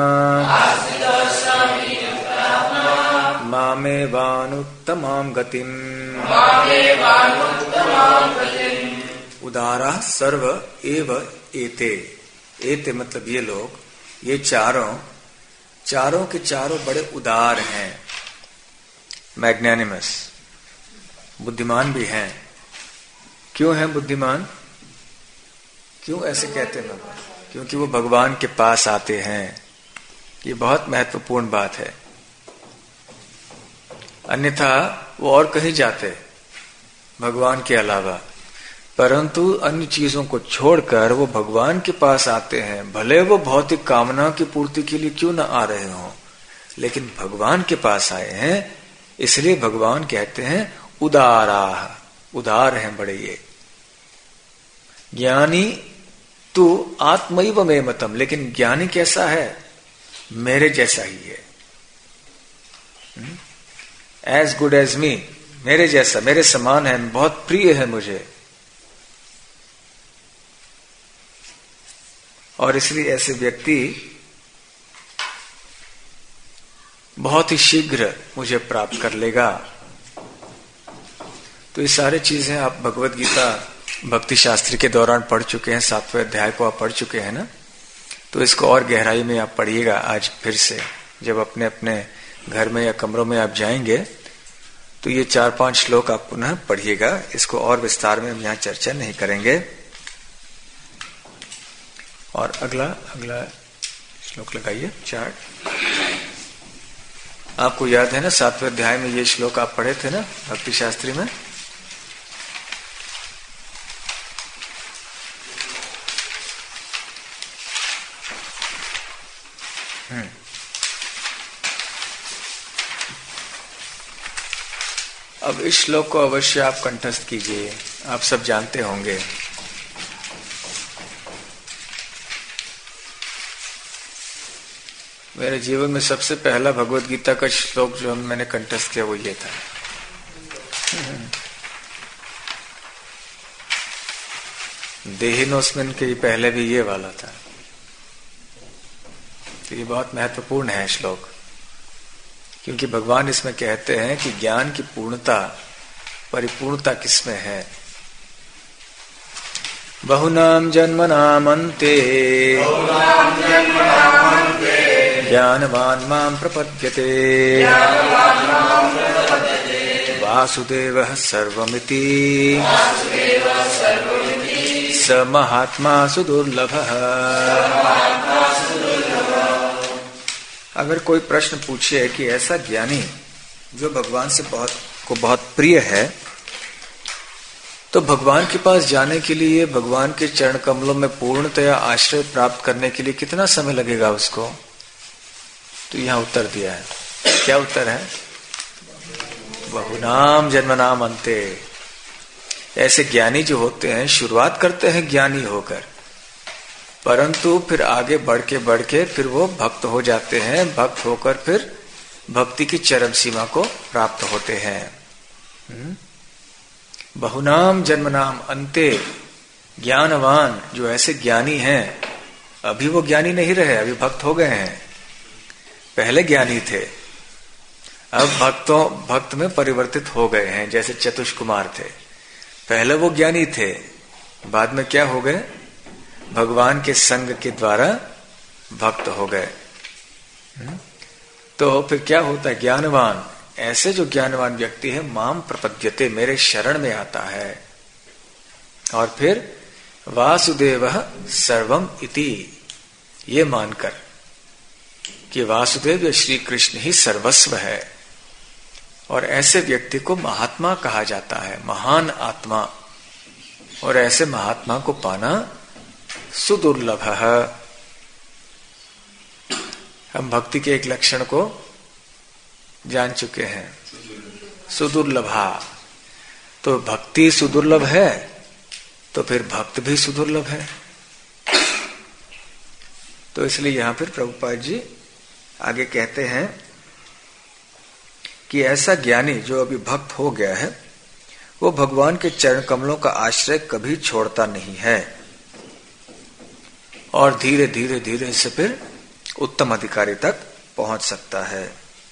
मामेवानुत्तमां गतिम्। उदारा सर्व एव एते। एते मतलब ये लोग, ये चारों चारों के चारों बड़े उदार हैं, मैग्नेनिमस, बुद्धिमान भी हैं। क्यों हैं बुद्धिमान? क्यों ऐसे कहते हैं भगवान? क्योंकि वो भगवान के पास आते हैं। ये बहुत महत्वपूर्ण बात है। अन्यथा वो और कहीं जाते भगवान के अलावा, परंतु अन्य चीजों को छोड़कर वो भगवान के पास आते हैं। भले वो भौतिक कामना की पूर्ति के लिए क्यों न आ रहे हों, लेकिन भगवान के पास आए हैं, इसलिए भगवान कहते हैं उदाराह, उदार हैं बड़े ये। ज्ञानी तू आत्मैव मे मतम, लेकिन ज्ञानी कैसा है? मेरे जैसा ही है, एज गुड एज मी, मेरे जैसा, मेरे समान है, बहुत प्रिय है मुझे। और इसलिए ऐसे व्यक्ति बहुत ही शीघ्र मुझे प्राप्त कर लेगा। तो ये सारे चीजें आप भगवत गीता भक्ति शास्त्र के दौरान पढ़ चुके हैं, सातवें अध्याय को आप पढ़ चुके हैं ना। तो इसको और गहराई में आप पढ़िएगा आज फिर से, जब अपने अपने घर में या कमरों में आप जाएंगे तो ये चार पांच श्लोक आप पुनः पढ़िएगा। इसको और विस्तार में हम यहाँ चर्चा नहीं करेंगे। और अगला अगला श्लोक लगाइए, चार्ट। आपको याद है ना, सातवें अध्याय में ये श्लोक आप पढ़े थे ना भक्ति शास्त्री में। हम्म अब इस श्लोक को अवश्य आप कंठस्थ कीजिए, आप सब जानते होंगे। मेरे जीवन में सबसे पहला भगवत गीता का श्लोक जो मैंने कंठस्थ किया वो ये था। देहिनोस्मिन के पहले भी ये वाला था। तो ये बहुत महत्वपूर्ण है श्लोक, क्योंकि भगवान इसमें कहते हैं कि ज्ञान की पूर्णता, परिपूर्णता किसमें है। बहुनाम जन्मनाम अन्ते ज्ञानवान मां प्रपद्यते वासुदेवः सर्वमिति स महात्मा सुदुर्लभः। अगर कोई प्रश्न पूछे कि ऐसा ज्ञानी जो भगवान से बहुत को बहुत प्रिय है, तो भगवान के पास जाने के लिए, भगवान के चरण कमलों में पूर्णतया आश्रय प्राप्त करने के लिए कितना समय लगेगा उसको? तो यहां उत्तर दिया है। क्या उत्तर है? बहुनाम जन्मनाम अन्ते। ऐसे ज्ञानी जो होते हैं शुरुआत करते हैं ज्ञानी होकर, परंतु फिर आगे बढ़ के बढ़ के फिर वो भक्त हो जाते हैं। भक्त होकर फिर भक्ति की चरम सीमा को प्राप्त होते हैं। बहुनाम जन्मनाम अन्ते, ज्ञानवान जो ऐसे ज्ञानी हैं, अभी वो ज्ञानी नहीं रहे, अभी भक्त हो गए हैं। पहले ज्ञानी थे, अब भक्तों भक्त में परिवर्तित हो गए हैं। जैसे चतुष कुमार थे, पहले वो ज्ञानी थे, बाद में क्या हो गए? भगवान के संग के द्वारा भक्त हो गए। तो फिर क्या होता है? ज्ञानवान, ऐसे जो ज्ञानवान व्यक्ति है, माम प्रपद्यते, मेरे शरण में आता है। और फिर वासुदेवः सर्वम इति, ये मानकर कि वासुदेव या श्री कृष्ण ही सर्वस्व है। और ऐसे व्यक्ति को महात्मा कहा जाता है, महान आत्मा। और ऐसे महात्मा को पाना सुदुर्लभ है। हम भक्ति के एक लक्षण को जान चुके हैं, सुदुर्लभा। तो भक्ति सुदुर्लभ है, तो फिर भक्त भी सुदुर्लभ है। तो इसलिए यहां फिर प्रभुपाद जी आगे कहते हैं कि ऐसा ज्ञानी जो अभी भक्त हो गया है, वो भगवान के चरण कमलों का आश्रय कभी छोड़ता नहीं है, और धीरे धीरे धीरे से फिर उत्तम अधिकारी तक पहुंच सकता है।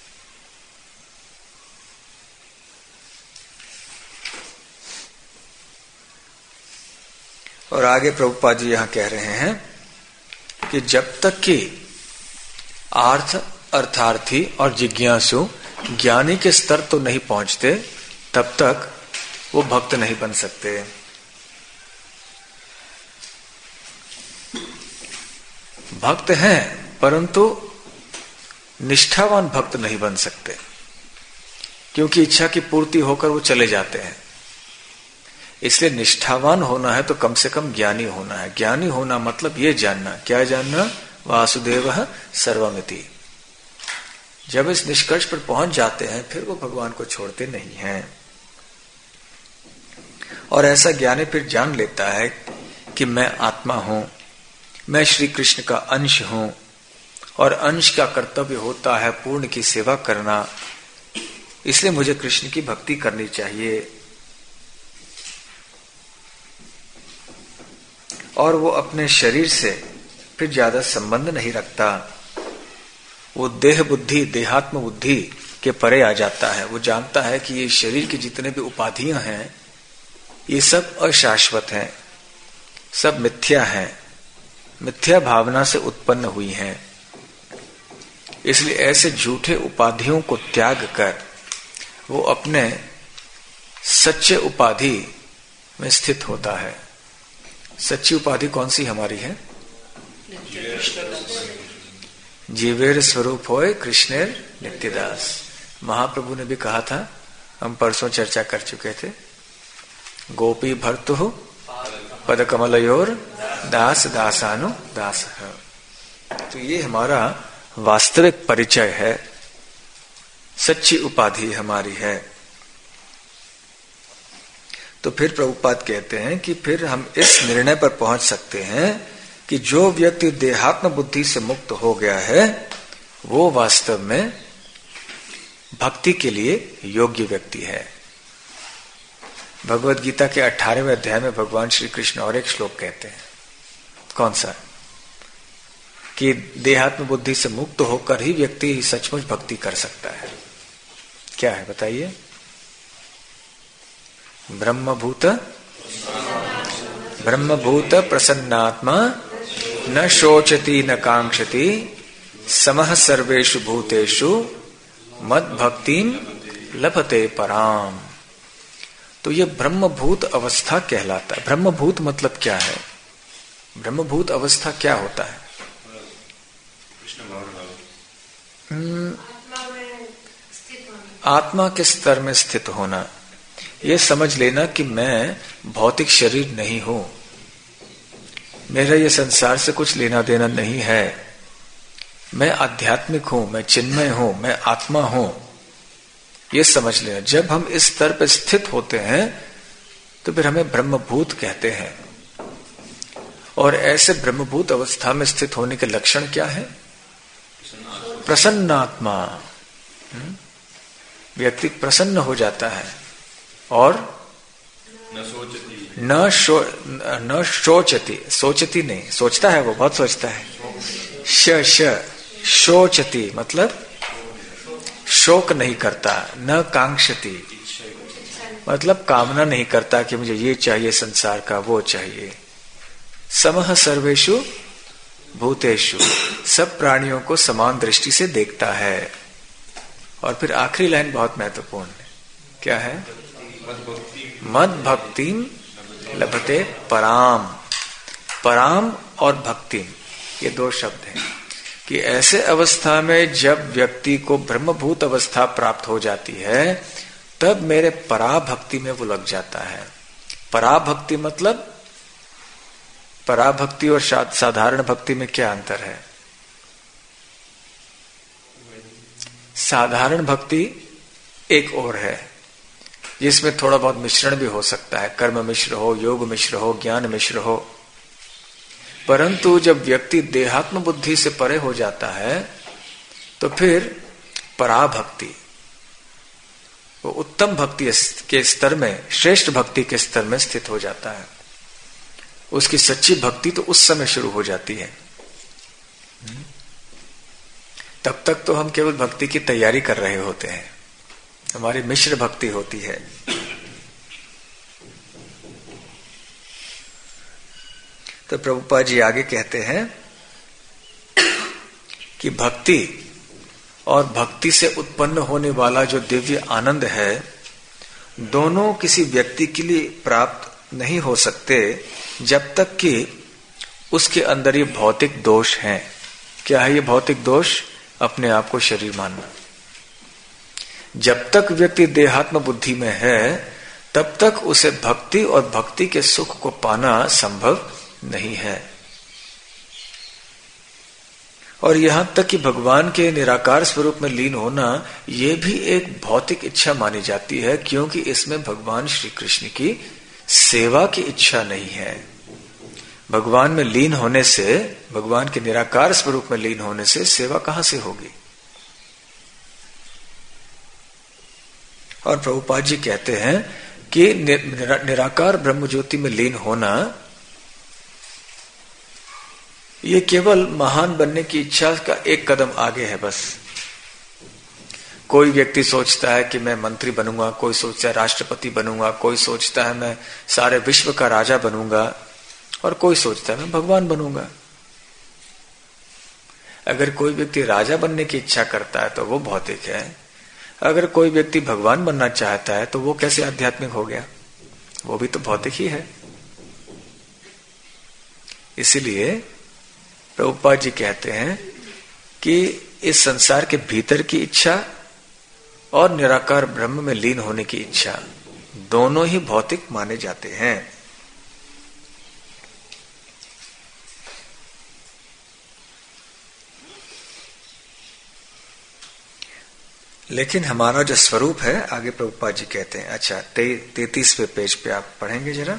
और आगे प्रभुपाद जी यहां कह रहे हैं कि जब तक कि आर्थ अर्थार्थी और जिज्ञासु ज्ञानी के स्तर तो नहीं पहुंचते, तब तक वो भक्त नहीं बन सकते। भक्त हैं परंतु निष्ठावान भक्त नहीं बन सकते, क्योंकि इच्छा की पूर्ति होकर वो चले जाते हैं। इसलिए निष्ठावान होना है तो कम से कम ज्ञानी होना है। ज्ञानी होना मतलब ये जानना, क्या जानना? वासुदेव सर्वमिति। जब इस निष्कर्ष पर पहुंच जाते हैं फिर वो भगवान को छोड़ते नहीं हैं। और ऐसा ज्ञानी फिर जान लेता है कि मैं आत्मा हूं, मैं श्री कृष्ण का अंश हूं, और अंश का कर्तव्य होता है पूर्ण की सेवा करना, इसलिए मुझे कृष्ण की भक्ति करनी चाहिए। और वो अपने शरीर से फिर ज्यादा संबंध नहीं रखता, वो देह बुद्धि, देहात्म बुद्धि के परे आ जाता है। वो जानता है कि ये शरीर की जितने भी उपाधियां हैं ये सब अशाश्वत हैं, सब मिथ्या हैं, मिथ्या भावना से उत्पन्न हुई हैं। इसलिए ऐसे झूठे उपाधियों को त्याग कर वो अपने सच्चे उपाधि में स्थित होता है। सच्ची उपाधि कौन सी हमारी है? जीवेर स्वरूप होए कृष्णेर नित्यदास। महाप्रभु ने भी कहा था, हम परसों चर्चा कर चुके थे, गोपी भर्तु पद कमलयोर दास दासानु दास। तो ये हमारा वास्तविक परिचय है, सच्ची उपाधि हमारी है। तो फिर प्रभुपाद कहते हैं कि फिर हम इस निर्णय पर पहुंच सकते हैं कि जो व्यक्ति देहात्म बुद्धि से मुक्त हो गया है वो वास्तव में भक्ति के लिए योग्य व्यक्ति है। भगवत गीता के अठारहवें अध्याय में भगवान श्री कृष्ण और एक श्लोक कहते हैं, कौन सा? कि देहात्म बुद्धि से मुक्त होकर ही व्यक्ति सचमुच भक्ति कर सकता है। क्या है बताइए? ब्रह्मभूत ब्रह्मभूत प्रसन्नात्मा न शोचति न कांक्षति समः सर्वेषु भूतेषु मद भक्तिम लभते पराम। तो ये ब्रह्मभूत अवस्था कहलाता है। ब्रह्मभूत मतलब क्या है? ब्रह्मभूत अवस्था क्या होता है? आत्मा के स्तर में स्थित होना। ये समझ लेना कि मैं भौतिक शरीर नहीं हूं, मेरा ये संसार से कुछ लेना देना नहीं है, मैं आध्यात्मिक हूं, मैं चिन्मय हूं, मैं आत्मा हूं, ये समझ लेना। जब हम इस स्तर पर स्थित होते हैं तो फिर हमें ब्रह्मभूत कहते हैं। और ऐसे ब्रह्मभूत अवस्था में स्थित होने के लक्षण क्या है? प्रसन्नात्मा। व्यक्ति प्रसन्न हो जाता है और न सोचती न शो न शोचती, सोचती नहीं, सोचता है वो, बहुत सोचता है। श श शोचती मतलब शोक नहीं करता। न कांक्षती मतलब कामना नहीं करता कि मुझे ये चाहिए संसार का, वो चाहिए। समः सर्वेषु भूतेषु, सब प्राणियों को समान दृष्टि से देखता है। और फिर आखिरी लाइन बहुत महत्वपूर्ण है, क्या है? मद भक्तिम लभते पराम। पराम और भक्तिम ये दो शब्द हैं कि ऐसे अवस्था में जब व्यक्ति को ब्रह्मभूत अवस्था प्राप्त हो जाती है तब मेरे पराभक्ति में वो लग जाता है। पराभक्ति मतलब, पराभक्ति और साधारण भक्ति में क्या अंतर है? साधारण भक्ति एक और है जिसमें थोड़ा बहुत मिश्रण भी हो सकता है, कर्म मिश्र हो, योग मिश्र हो, ज्ञान मिश्र हो। परंतु जब व्यक्ति देहात्म बुद्धि से परे हो जाता है तो फिर पराभक्ति, वो उत्तम भक्ति के स्तर में, श्रेष्ठ भक्ति के स्तर में स्थित हो जाता है। उसकी सच्ची भक्ति तो उस समय शुरू हो जाती है। तब तक तो हम केवल भक्ति की तैयारी कर रहे होते हैं, हमारी मिश्र भक्ति होती है। तो प्रभुपाद जी आगे कहते हैं कि भक्ति और भक्ति से उत्पन्न होने वाला जो दिव्य आनंद है, दोनों किसी व्यक्ति के लिए प्राप्त नहीं हो सकते जब तक कि उसके अंदर ये भौतिक दोष हैं। क्या है ये भौतिक दोष? अपने आप को शरीर मानना। जब तक व्यक्ति देहात्म बुद्धि में है तब तक उसे भक्ति और भक्ति के सुख को पाना संभव नहीं है। और यहां तक कि भगवान के निराकार स्वरूप में लीन होना यह भी एक भौतिक इच्छा मानी जाती है, क्योंकि इसमें भगवान श्री कृष्ण की सेवा की इच्छा नहीं है। भगवान में लीन होने से, भगवान के निराकार स्वरूप में लीन होने से सेवा कहां से होगी? और प्रभुपाद जी कहते हैं कि निराकार ब्रह्म ज्योति में लीन होना ये केवल महान बनने की इच्छा का एक कदम आगे है बस। कोई व्यक्ति सोचता है कि मैं मंत्री बनूंगा, कोई सोचता है राष्ट्रपति बनूंगा, कोई सोचता है मैं सारे विश्व का राजा बनूंगा, और कोई सोचता है मैं भगवान बनूंगा। अगर कोई व्यक्ति राजा बनने की इच्छा करता है तो वो भौतिक है, अगर कोई व्यक्ति भगवान बनना चाहता है तो वो कैसे आध्यात्मिक हो गया? वो भी तो भौतिक ही है। इसीलिए प्रभुपाद जी कहते हैं कि इस संसार के भीतर की इच्छा और निराकार ब्रह्म में लीन होने की इच्छा दोनों ही भौतिक माने जाते हैं। लेकिन हमारा जो स्वरूप है, आगे प्रभुपाद जी कहते हैं, अच्छा ते, तैतीसवें पेज पे आप पढ़ेंगे जरा।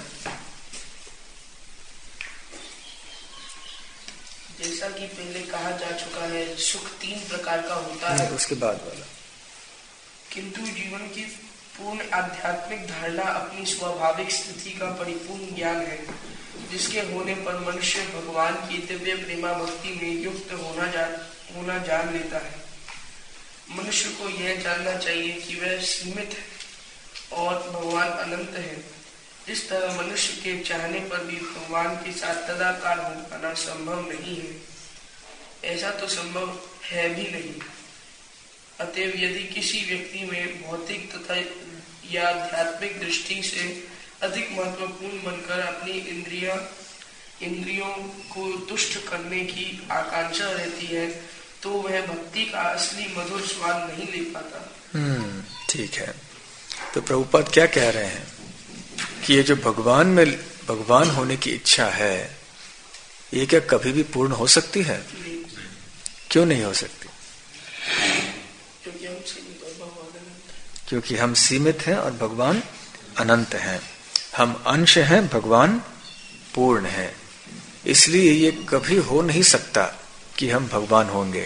जैसा कि पहले कहा जा चुका है, सुख तीन प्रकार का होता है। उसके बाद वाला, किंतु जीवन की पूर्ण आध्यात्मिक धारणा अपनी स्वाभाविक स्थिति का परिपूर्ण ज्ञान है, जिसके होने पर मनुष्य भगवान की दिव्य प्रेमा भक्ति में युक्त होना जा, होना जान लेता है। मनुष्य को यह जानना चाहिए कि वह सीमित है और भगवान अनंत है। इस तरह मनुष्य के चाहने पर भी भगवान के साथ तदाकार हो पाना संभव नहीं है। ऐसा तो संभव है भी नहीं। अतएव यदि किसी व्यक्ति में भौतिक तथा या आध्यात्मिक दृष्टि से अधिक महत्वपूर्ण बनकर अपनी इंद्रिया इंद्रियों को तुष्ट करने की आकांक्षा रहती है, तो वह भक्ति का असली मधुर स्वाद नहीं ले पाता। हम्म ठीक है। तो प्रभुपाद क्या कह रहे हैं कि ये जो भगवान में भगवान होने की इच्छा है, ये क्या कभी भी पूर्ण हो सकती है? क्यों नहीं हो सकती? क्योंकि हम सीमित और भगवान अनंत है। क्योंकि हम सीमित हैं और भगवान अनंत हैं। हम अंश हैं, भगवान पूर्ण है। इसलिए ये कभी हो नहीं सकता कि हम भगवान होंगे।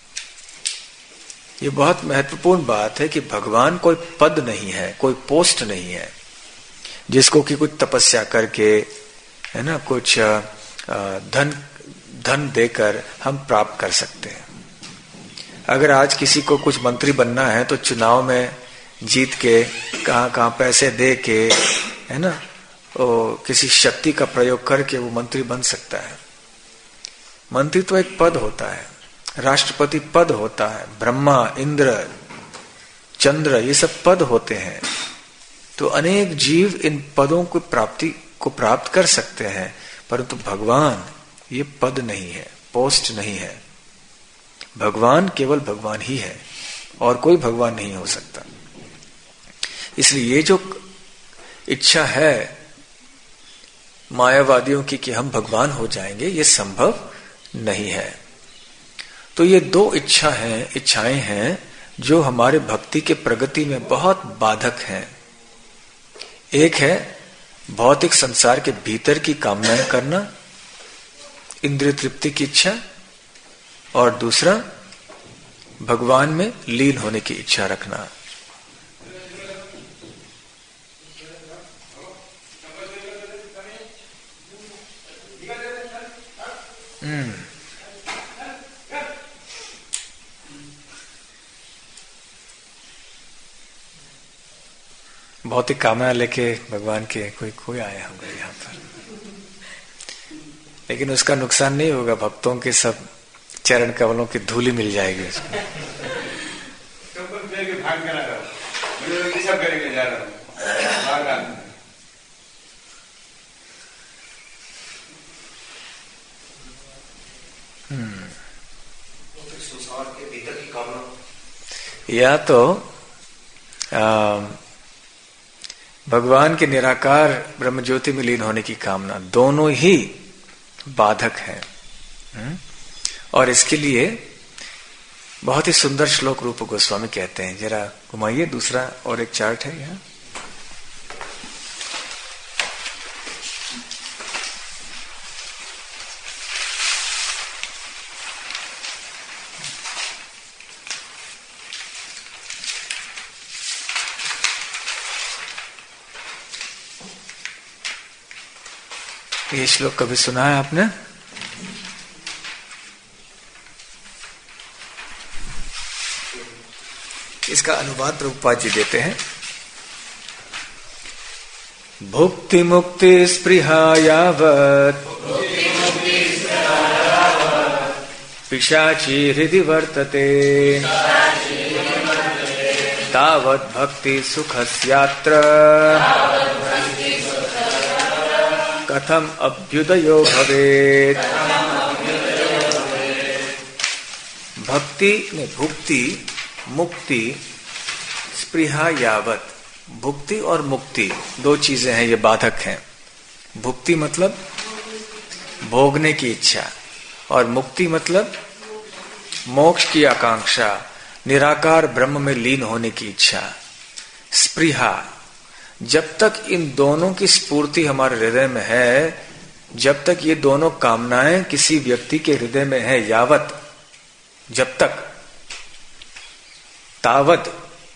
ये बहुत महत्वपूर्ण बात है कि भगवान कोई पद नहीं है, कोई पोस्ट नहीं है जिसको कि कुछ तपस्या करके, है ना, कुछ धन धन देकर हम प्राप्त कर सकते हैं। अगर आज किसी को कुछ मंत्री बनना है तो चुनाव में जीत के कहां कहां पैसे दे के, है ना, वो किसी शक्ति का प्रयोग करके वो मंत्री बन सकता है। मंत्री तो एक पद होता है, राष्ट्रपति पद होता है, ब्रह्मा, इंद्र, चंद्र, ये सब पद होते हैं। तो अनेक जीव इन पदों को प्राप्ति को प्राप्त कर सकते हैं, परंतु भगवान ये पद नहीं है, पोस्ट नहीं है। भगवान केवल भगवान ही है और कोई भगवान नहीं हो सकता। इसलिए ये जो इच्छा है मायावादियों की कि हम भगवान हो जाएंगे, ये संभव नहीं है। तो ये दो इच्छा हैं, इच्छाएं हैं जो हमारे भक्ति के प्रगति में बहुत बाधक हैं। एक है भौतिक संसार के भीतर की कामनाएं करना, इंद्रिय तृप्ति की इच्छा, और दूसरा भगवान में लीन होने की इच्छा रखना। हम्म भौतिक कामना लेके भगवान के कोई कोई आया होगा यहाँ पर, लेकिन उसका नुकसान नहीं होगा। भक्तों के सब चरण कमलों की धूली मिल जाएगी उसको। हम्म या तो आ, भगवान के निराकार ब्रह्म ज्योति में लीन होने की कामना, दोनों ही बाधक है। और इसके लिए बहुत ही सुंदर श्लोक रूप गोस्वामी कहते हैं। जरा घुमाइए, दूसरा और एक चार्ट है यहाँ। ये श्लोक कभी सुना है आपने? इसका अनुवाद प्रभुपाद जी देते हैं। भुक्ति मुक्ति स्पृहा यावत् पिशाची हृदि वर्तते तावत् भक्ति सुखस्यात्र कथम अभ्युदयो भवेत्। भक्ति ने भुक्ति मुक्ति स्पृहा यावत, भुक्ति और मुक्ति दो चीजें हैं, ये बाधक हैं। भुक्ति मतलब भोगने की इच्छा और मुक्ति मतलब मोक्ष की आकांक्षा, निराकार ब्रह्म में लीन होने की इच्छा। स्पृहा, जब तक इन दोनों की स्फूर्ति हमारे हृदय में है, जब तक ये दोनों कामनाएं किसी व्यक्ति के हृदय में है, यावत जब तक, तावत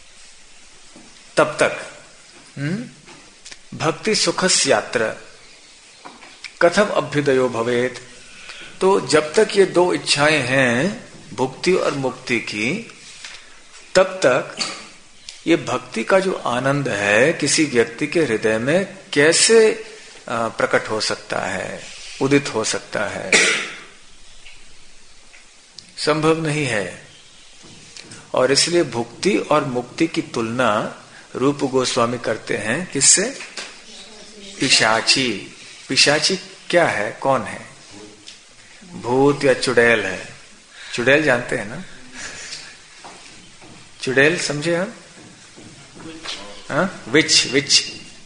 तब तक, हम्म भक्ति सुखस यात्रा कथम अभ्युदयो भवेत। तो जब तक ये दो इच्छाएं हैं भुक्ति और मुक्ति की, तब तक ये भक्ति का जो आनंद है किसी व्यक्ति के हृदय में कैसे प्रकट हो सकता है, उदित हो सकता है? संभव नहीं है। और इसलिए भुक्ति और मुक्ति की तुलना रूप गोस्वामी करते हैं किससे? पिशाची। पिशाची क्या है, कौन है? भूत या चुड़ैल है। चुड़ैल जानते हैं ना? चुड़ैल समझे हम? हाँ, विच विच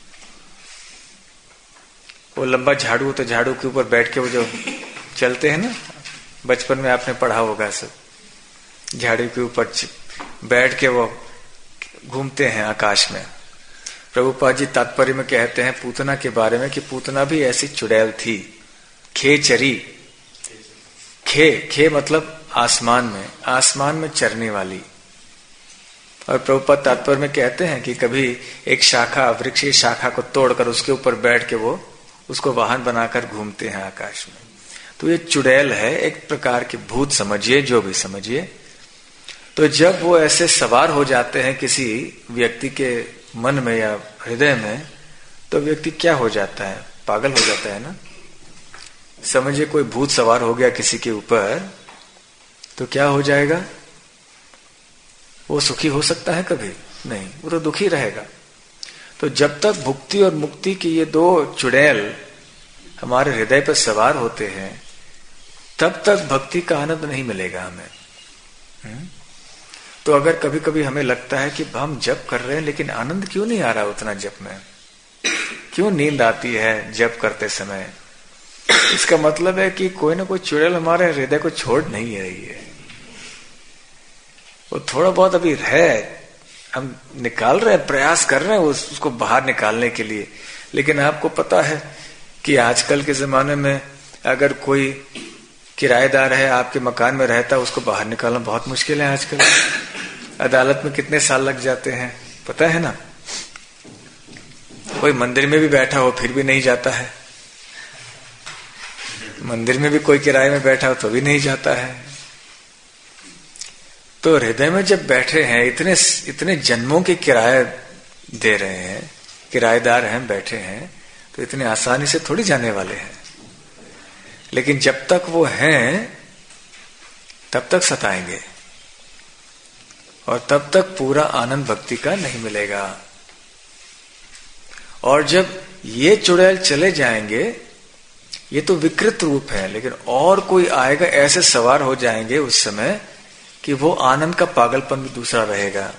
वो लंबा झाड़ू, तो झाड़ू के ऊपर बैठ के वो जो चलते हैं ना, बचपन में आपने पढ़ा होगा सब, झाड़ू के ऊपर बैठ के वो घूमते हैं आकाश में। प्रभुपाद जी तात्पर्य में कहते हैं पूतना के बारे में कि पूतना भी ऐसी चुड़ैल थी, खेचरी। खे खे मतलब आसमान में, आसमान में चरने वाली। और प्रभुपाद तात्पर्य में कहते हैं कि कभी एक शाखा, वृक्ष की शाखा को तोड़कर उसके ऊपर बैठ के वो उसको वाहन बनाकर घूमते हैं आकाश में। तो ये चुड़ैल है, एक प्रकार के भूत समझिए, जो भी समझिए। तो जब वो ऐसे सवार हो जाते हैं किसी व्यक्ति के मन में या हृदय में, तो व्यक्ति क्या हो जाता है? पागल हो जाता है ना। समझिए कोई भूत सवार हो गया किसी के ऊपर, तो क्या हो जाएगा? वो सुखी हो सकता है? कभी नहीं, वो तो दुखी रहेगा। तो जब तक भुक्ति और मुक्ति की ये दो चुड़ैल हमारे हृदय पर सवार होते हैं, तब तक भक्ति का आनंद नहीं मिलेगा हमें। हुँ? तो अगर कभी कभी हमें लगता है कि हम जप कर रहे हैं लेकिन आनंद क्यों नहीं आ रहा उतना जप में, क्यों नींद आती है जप करते समय, इसका मतलब है कि कोई ना कोई चुड़ैल हमारे हृदय को छोड़ नहीं रही है। वो थोड़ा बहुत अभी है, हम निकाल रहे हैं, प्रयास कर रहे हैं उस, उसको बाहर निकालने के लिए। लेकिन आपको पता है कि आजकल के जमाने में अगर कोई किराएदार है, आपके मकान में रहता है, उसको बाहर निकालना बहुत मुश्किल है आजकल। अदालत में कितने साल लग जाते हैं पता है ना। कोई मंदिर में भी बैठा हो फिर भी नहीं जाता है, मंदिर में भी कोई किराए में बैठा हो तो भी नहीं जाता है। तो हृदय में जब बैठे हैं, इतने इतने जन्मों के किराए दे रहे हैं, किराएदार हैं, बैठे हैं, तो इतने आसानी से थोड़ी जाने वाले हैं। लेकिन जब तक वो हैं तब तक सताएंगे और तब तक पूरा आनंद भक्ति का नहीं मिलेगा। और जब ये चुड़ैल चले जाएंगे, ये तो विकृत रूप है, लेकिन और कोई आएगा, ऐसे सवार हो जाएंगे उस समय कि वो आनंद का पागलपन भी दूसरा रहेगा।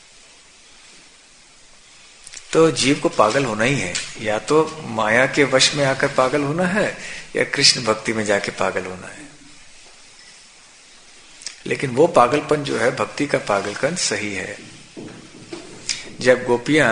तो जीव को पागल होना ही है, या तो माया के वश में आकर पागल होना है या कृष्ण भक्ति में जाके पागल होना है। लेकिन वो पागलपन जो है भक्ति का पागलपन सही है। जब गोपियां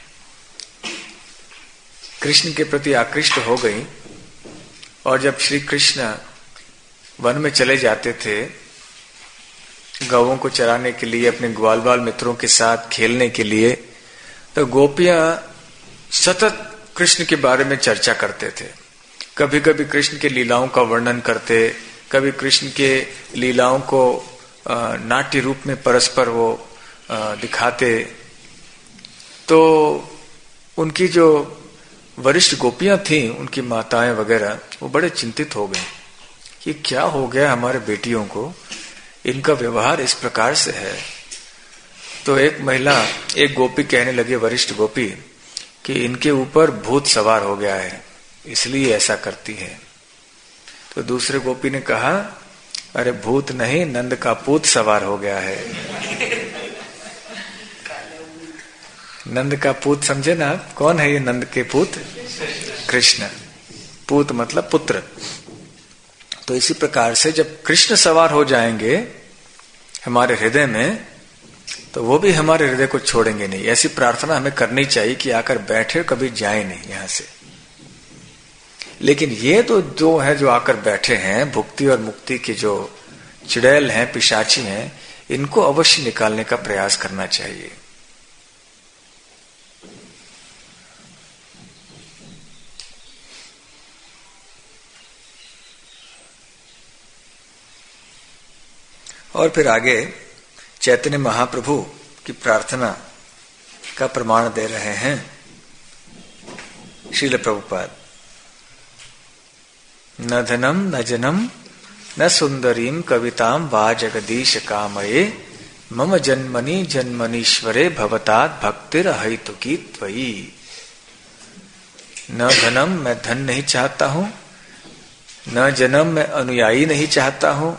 कृष्ण के प्रति आकृष्ट हो गई और जब श्री कृष्ण वन में चले जाते थे गौओं को चराने के लिए, अपने ग्वाल बाल मित्रों के साथ खेलने के लिए, तो गोपियां सतत कृष्ण के बारे में चर्चा करते थे। कभी कभी कृष्ण के लीलाओं का वर्णन करते, कभी कृष्ण के लीलाओं को नाट्य रूप में परस्पर वो दिखाते। तो उनकी जो वरिष्ठ गोपियां थीं, उनकी माताएं वगैरह, वो बड़े चिंतित हो गए कि क्या हो गया हमारे बेटियों को, इनका व्यवहार इस प्रकार से है। तो एक महिला, एक गोपी कहने लगे, वरिष्ठ गोपी, कि इनके ऊपर भूत सवार हो गया है, इसलिए ऐसा करती है। तो दूसरे गोपी ने कहा, अरे भूत नहीं, नंद का पूत सवार हो गया है। नंद का पूत समझे ना आप, कौन है ये नंद के पूत? कृष्ण। पूत मतलब पुत्र। तो इसी प्रकार से जब कृष्ण सवार हो जाएंगे हमारे हृदय में, तो वो भी हमारे हृदय को छोड़ेंगे नहीं। ऐसी प्रार्थना हमें करनी चाहिए कि आकर बैठे, कभी जाए नहीं यहां से। लेकिन ये तो जो है जो आकर बैठे हैं, भुक्ति और मुक्ति के जो चुड़ैल हैं, पिशाची हैं, इनको अवश्य निकालने का प्रयास करना चाहिए। और फिर आगे चैतन्य महाप्रभु की प्रार्थना का प्रमाण दे रहे हैं श्रील प्रभुपाद। न धनम न जनम न सुंदरीम कविताम वा जगदीश कामये मम जन्मनि जन्मनीश्वरे भवतात भक्तिर अहेतुकी त्वयि। न धनम, मैं धन नहीं चाहता हूं, न जन्म, मैं अनुयायी नहीं चाहता हूं,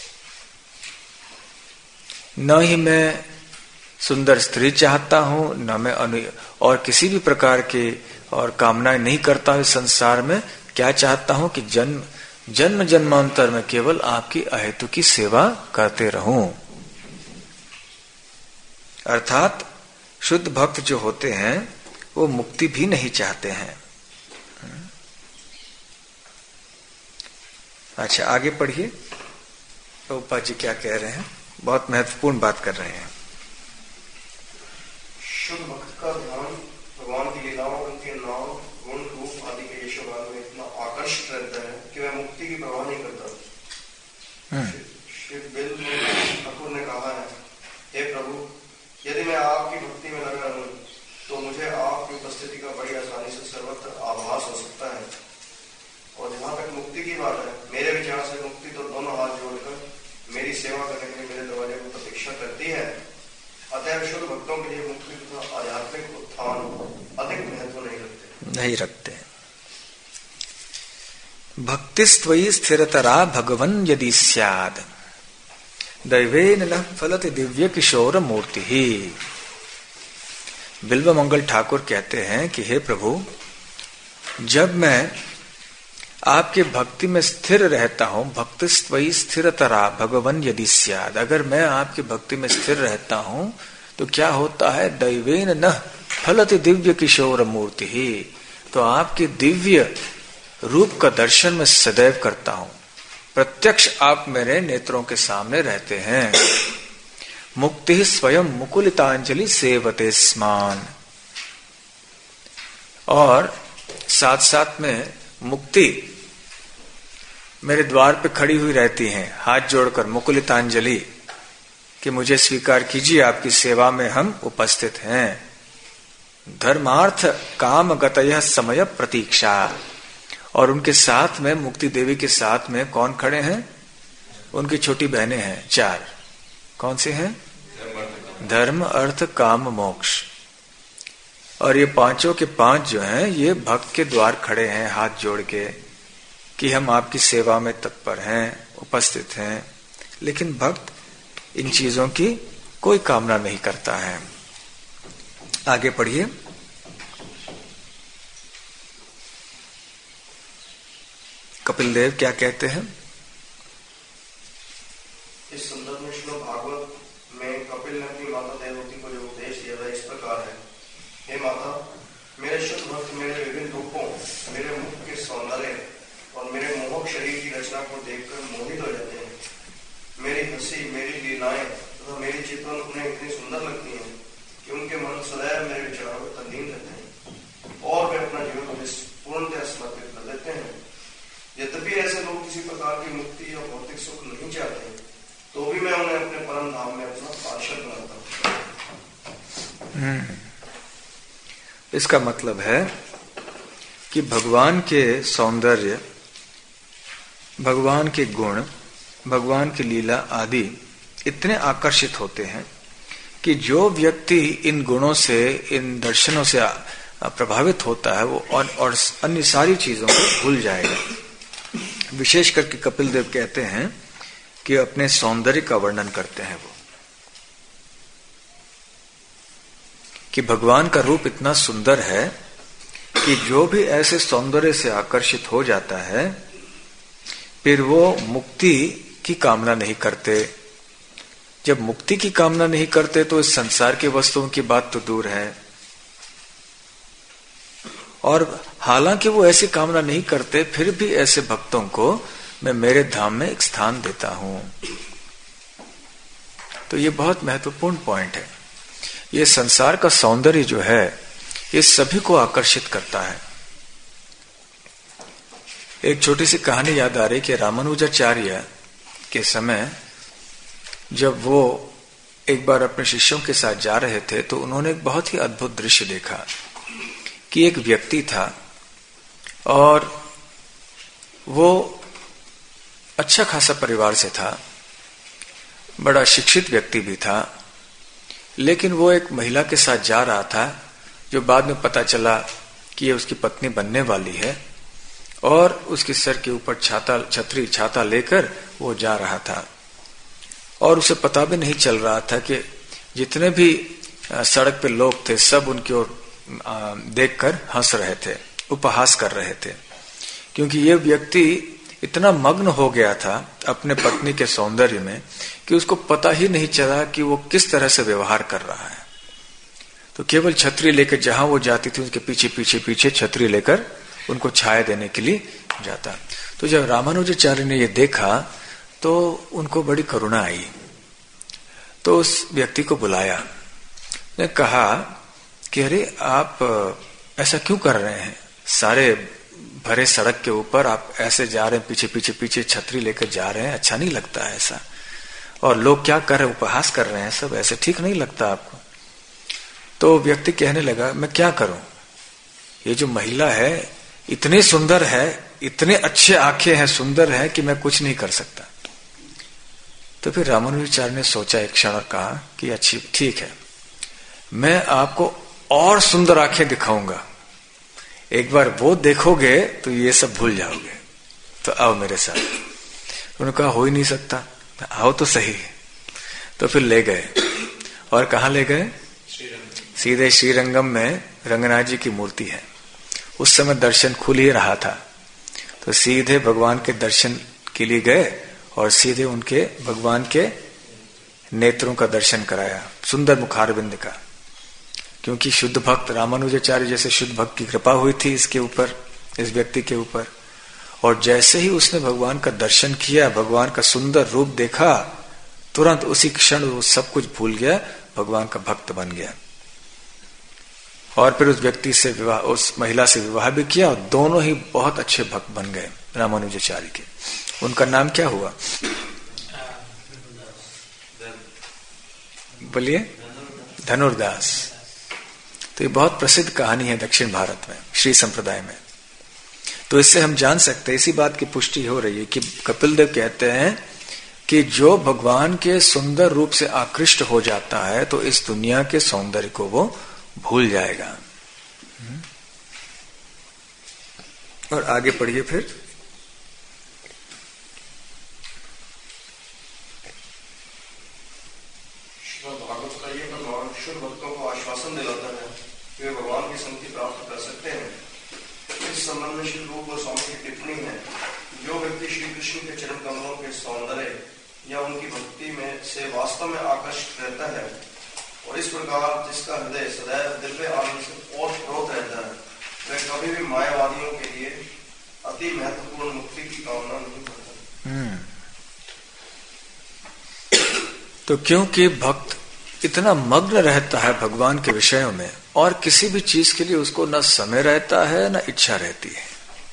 न ही मैं सुंदर स्त्री चाहता हूं, न मैं अनु और किसी भी प्रकार के और कामनाएं नहीं करता हूं संसार में। क्या चाहता हूं कि जन्म जन्म जन्मांतर में केवल आपकी अहेतु की सेवा करते रहूं। अर्थात शुद्ध भक्त जो होते हैं वो मुक्ति भी नहीं चाहते हैं। अच्छा, आगे पढ़िए प्रभुपाद जी क्या कह रहे हैं, बहुत महत्वपूर्ण बात कर रहे हैं। शुद्ध भक्त का ध्यान भगवान की लीलाओं, उनके नाम, गुण, रूप आदि के यशोगान में इतना आकर्षित रहता है कि वह मुक्ति की परवाह नहीं करता। श्री बिल ठाकुर ने कहा है, हे प्रभु, यदि मैं आपकी भक्ति में लगा रहूं तो मुझे आपकी उपस्थिति का बड़ी आसानी से सर्वत्र आभास हो सकता है। और जहां तक मुक्ति की बात है, मेरे विचार से मुक्ति तो दोनों हाथ जोड़कर मेरी सेवा करने के लिए मेरे दरवाजे को प्रतीक्षा करती है। अतः शुद्ध भक्तों के लिए मुक्ति तथा आध्यात्मिक उत्थान अधिक महत्व नहीं रखते नहीं रखते भक्तिस्त्वयि स्थिरतरा भगवन यदि स्याद दैवेन न फलति दिव्य किशोर मूर्ति ही। बिल्व मंगल ठाकुर कहते हैं कि हे प्रभु, जब मैं आपके भक्ति में स्थिर रहता हूं, भक्तिस्त्वयि स्थिरतरा भगवन यदि स्याद, अगर मैं आपकी भक्ति में स्थिर रहता हूं तो क्या होता है, दैवेन न फलति दिव्य किशोर मूर्ति ही, तो आपके दिव्य रूप का दर्शन मैं सदैव करता हूं। प्रत्यक्ष आप मेरे नेत्रों के सामने रहते हैं। मुक्ति स्वयं मुकुलितांजलि सेवते स्मान, और साथ साथ में मुक्ति मेरे द्वार पे खड़ी हुई रहती हैं, हाथ जोड़कर मुकुलितांजलि कि मुझे स्वीकार कीजिए, आपकी सेवा में हम उपस्थित हैं। धर्मार्थ काम गतयः समय प्रतीक्षा, और उनके साथ में, मुक्ति देवी के साथ में कौन खड़े हैं, उनकी छोटी बहनें हैं चार। कौन से हैं? धर्म, अर्थ, काम, मोक्ष। और ये पांचों के पांच जो हैं ये भक्त के द्वार खड़े हैं हाथ जोड़ के कि हम आपकी सेवा में तत्पर हैं, उपस्थित हैं। लेकिन भक्त इन चीजों की कोई कामना नहीं करता है। आगे पढ़िए। कपिल देव क्या कहते हैं? इस संदर्भ में श्रीमद् भागवत में कपिल ने अपनी माता देवहूति को जो उपदेश दिया था इस प्रकार है। हे माता, मेरे शुद्ध भक्त मेरे विभिन्न रूपों, मेरे मुख के सौंदर्य और मेरे मोहक शरीर की रचना को देखकर मोहित हो जाते हैं। मेरी हंसी, मेरी लीलाएं तथा मेरी चित्रण उन्हें इतनी सुंदर लगती हैं कि उनके मन सदैव मेरे विचारों को तल्लीन रहते हैं और वे अपना जीवन मुझे पूर्णतः समर्पित कर देते हैं। यद्यपि ऐसे लोग किसी प्रकार की मुक्ति या भौतिक सुख नहीं चाहते, तो भी मैं उन्हें अपने परम धाम में अपना पार्षद बनाता हूँ। इसका मतलब है कि भगवान के सौंदर्य, भगवान के गुण, भगवान की लीला आदि इतने आकर्षित होते हैं कि जो व्यक्ति इन गुणों से, इन दर्शनों से प्रभावित होता है वो और, और अन्य सारी चीजों को भूल जाएगा। विशेष करके कपिल देव कहते हैं कि अपने सौंदर्य का वर्णन करते हैं वो, कि भगवान का रूप इतना सुंदर है कि जो भी ऐसे सौंदर्य से आकर्षित हो जाता है फिर वो मुक्ति की कामना नहीं करते। जब मुक्ति की कामना नहीं करते तो इस संसार के वस्तुओं की बात तो दूर है, और हालांकि वो ऐसी कामना नहीं करते फिर भी ऐसे भक्तों को मैं मेरे धाम में एक स्थान देता हूं। तो ये बहुत महत्वपूर्ण पॉइंट है। ये संसार का सौंदर्य जो है ये सभी को आकर्षित करता है। एक छोटी सी कहानी याद आ रही कि रामानुजाचार्य के समय जब वो एक बार अपने शिष्यों के साथ जा रहे थे तो उन्होंने एक बहुत ही अद्भुत दृश्य देखा कि एक व्यक्ति था और वो अच्छा खासा परिवार से था, बड़ा शिक्षित व्यक्ति भी था, लेकिन वो एक महिला के साथ जा रहा था जो बाद में पता चला कि ये उसकी पत्नी बनने वाली है, और उसके सर के ऊपर छाता, छतरी छाता लेकर वो जा रहा था और उसे पता भी नहीं चल रहा था कि जितने भी सड़क पे लोग थे सब उनकी ओर देखकर हंस रहे थे, उपहास कर रहे थे, क्योंकि ये व्यक्ति इतना मग्न हो गया था अपने पत्नी के सौंदर्य में कि उसको पता ही नहीं चला कि वो किस तरह से व्यवहार कर रहा है। तो केवल छतरी लेकर जहां वो जाती थी उसके पीछे पीछे पीछे छतरी लेकर उनको छाया देने के लिए जाता। तो जब रामानुजाचार्य ने ये देखा तो उनको बड़ी करुणा आई, तो उस व्यक्ति को बुलाया, ने कहा कि अरे आप ऐसा क्यों कर रहे हैं, सारे भरे सड़क के ऊपर आप ऐसे जा रहे हैं, पीछे पीछे पीछे छतरी लेकर जा रहे हैं, अच्छा नहीं लगता है ऐसा, और लोग क्या कर रहे हैं, उपहास कर रहे हैं सब, ऐसे ठीक नहीं लगता आपको। तो व्यक्ति कहने लगा मैं क्या करूं, ये जो महिला है इतनी सुंदर है, इतने अच्छे आंखें हैं, सुंदर है कि मैं कुछ नहीं कर सकता। तो फिर रामानुजाचार्य ने सोचा एक क्षण और कहा कि अच्छी ठीक है, मैं आपको और सुंदर आंखें दिखाऊंगा, एक बार वो देखोगे तो ये सब भूल जाओगे, तो आओ मेरे साथ। उन्होंने कहा हो ही नहीं सकता, आओ तो सही। तो फिर ले गए, और कहा ले गए, सीधे श्रीरंगम में रंगनाथ जी की मूर्ति है। उस समय दर्शन खुल ही रहा था, तो सीधे भगवान के दर्शन के लिए गए और सीधे उनके भगवान के नेत्रों का दर्शन कराया, सुंदर मुखारविंद का, क्योंकि शुद्ध भक्त रामानुजाचार्य जैसे शुद्ध भक्त की कृपा हुई थी इसके ऊपर, इस व्यक्ति के ऊपर। और जैसे ही उसने भगवान का दर्शन किया, भगवान का सुंदर रूप देखा, तुरंत उसी क्षण वो सब कुछ भूल गया, भगवान का भक्त बन गया। और फिर उस व्यक्ति से विवाह, उस महिला से विवाह भी किया, और दोनों ही बहुत अच्छे भक्त बन गए रामानुजाचार्य के। उनका नाम क्या हुआ, बोलिए? धनुर्दास। तो ये बहुत प्रसिद्ध कहानी है दक्षिण भारत में, श्री संप्रदाय में। तो इससे हम जान सकते हैं, इसी बात की पुष्टि हो रही है कि कपिल देव कहते हैं कि जो भगवान के सुंदर रूप से आकृष्ट हो जाता है तो इस दुनिया के सौंदर्य को वो भूल जाएगा। और आगे पढ़िए फिर। शुद्ध भक्तों को आश्वासन दिलाता है कि वे भगवान की संगति प्राप्त कर सकते हैं। इस संबंध में श्री रूप गोस्वामी की टिप्पणी है, जो व्यक्ति श्री कृष्ण के चरण कमलों के सौंदर्य या उनकी भक्ति में से वास्तव में आकर्षित रहता है और इस प्रकार जिसका हृदय सदैव दिव्य आनंद से ओतप्रोत रहता है, वह कभी भी मायावादियों के लिए अति महत्वपूर्ण मुक्ति की कामना नहीं करता। तो क्योंकि भक्त इतना मग्न रहता है भगवान के विषयों में और किसी भी चीज के लिए उसको न समय रहता है न इच्छा रहती है।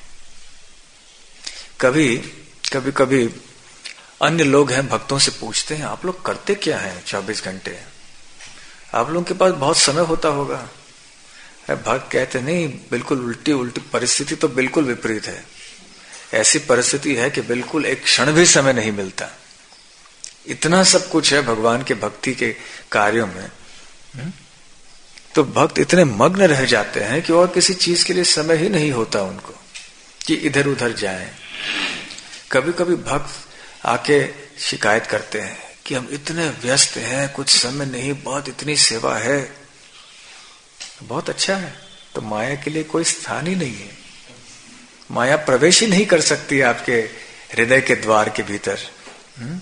कभी कभी कभी अन्य लोग हैं भक्तों से पूछते हैं, आप लोग करते क्या हैं चौबीस घंटे? आप लोगों के पास बहुत समय होता होगा। भक्त कहते नहीं, बिल्कुल उल्टी उल्टी परिस्थिति तो बिल्कुल विपरीत है। ऐसी परिस्थिति है कि बिल्कुल एक क्षण भी समय नहीं मिलता। इतना सब कुछ है भगवान के भक्ति के कार्यों में। तो भक्त इतने मग्न रह जाते हैं कि और किसी चीज के लिए समय ही नहीं होता उनको कि इधर उधर जाएं। कभी कभी भक्त आके शिकायत करते हैं कि हम इतने व्यस्त हैं, कुछ समय नहीं, बहुत इतनी सेवा है। बहुत अच्छा है, तो माया के लिए कोई स्थान ही नहीं है। माया प्रवेश ही नहीं कर सकती आपके हृदय के द्वार के भीतर। हुँ?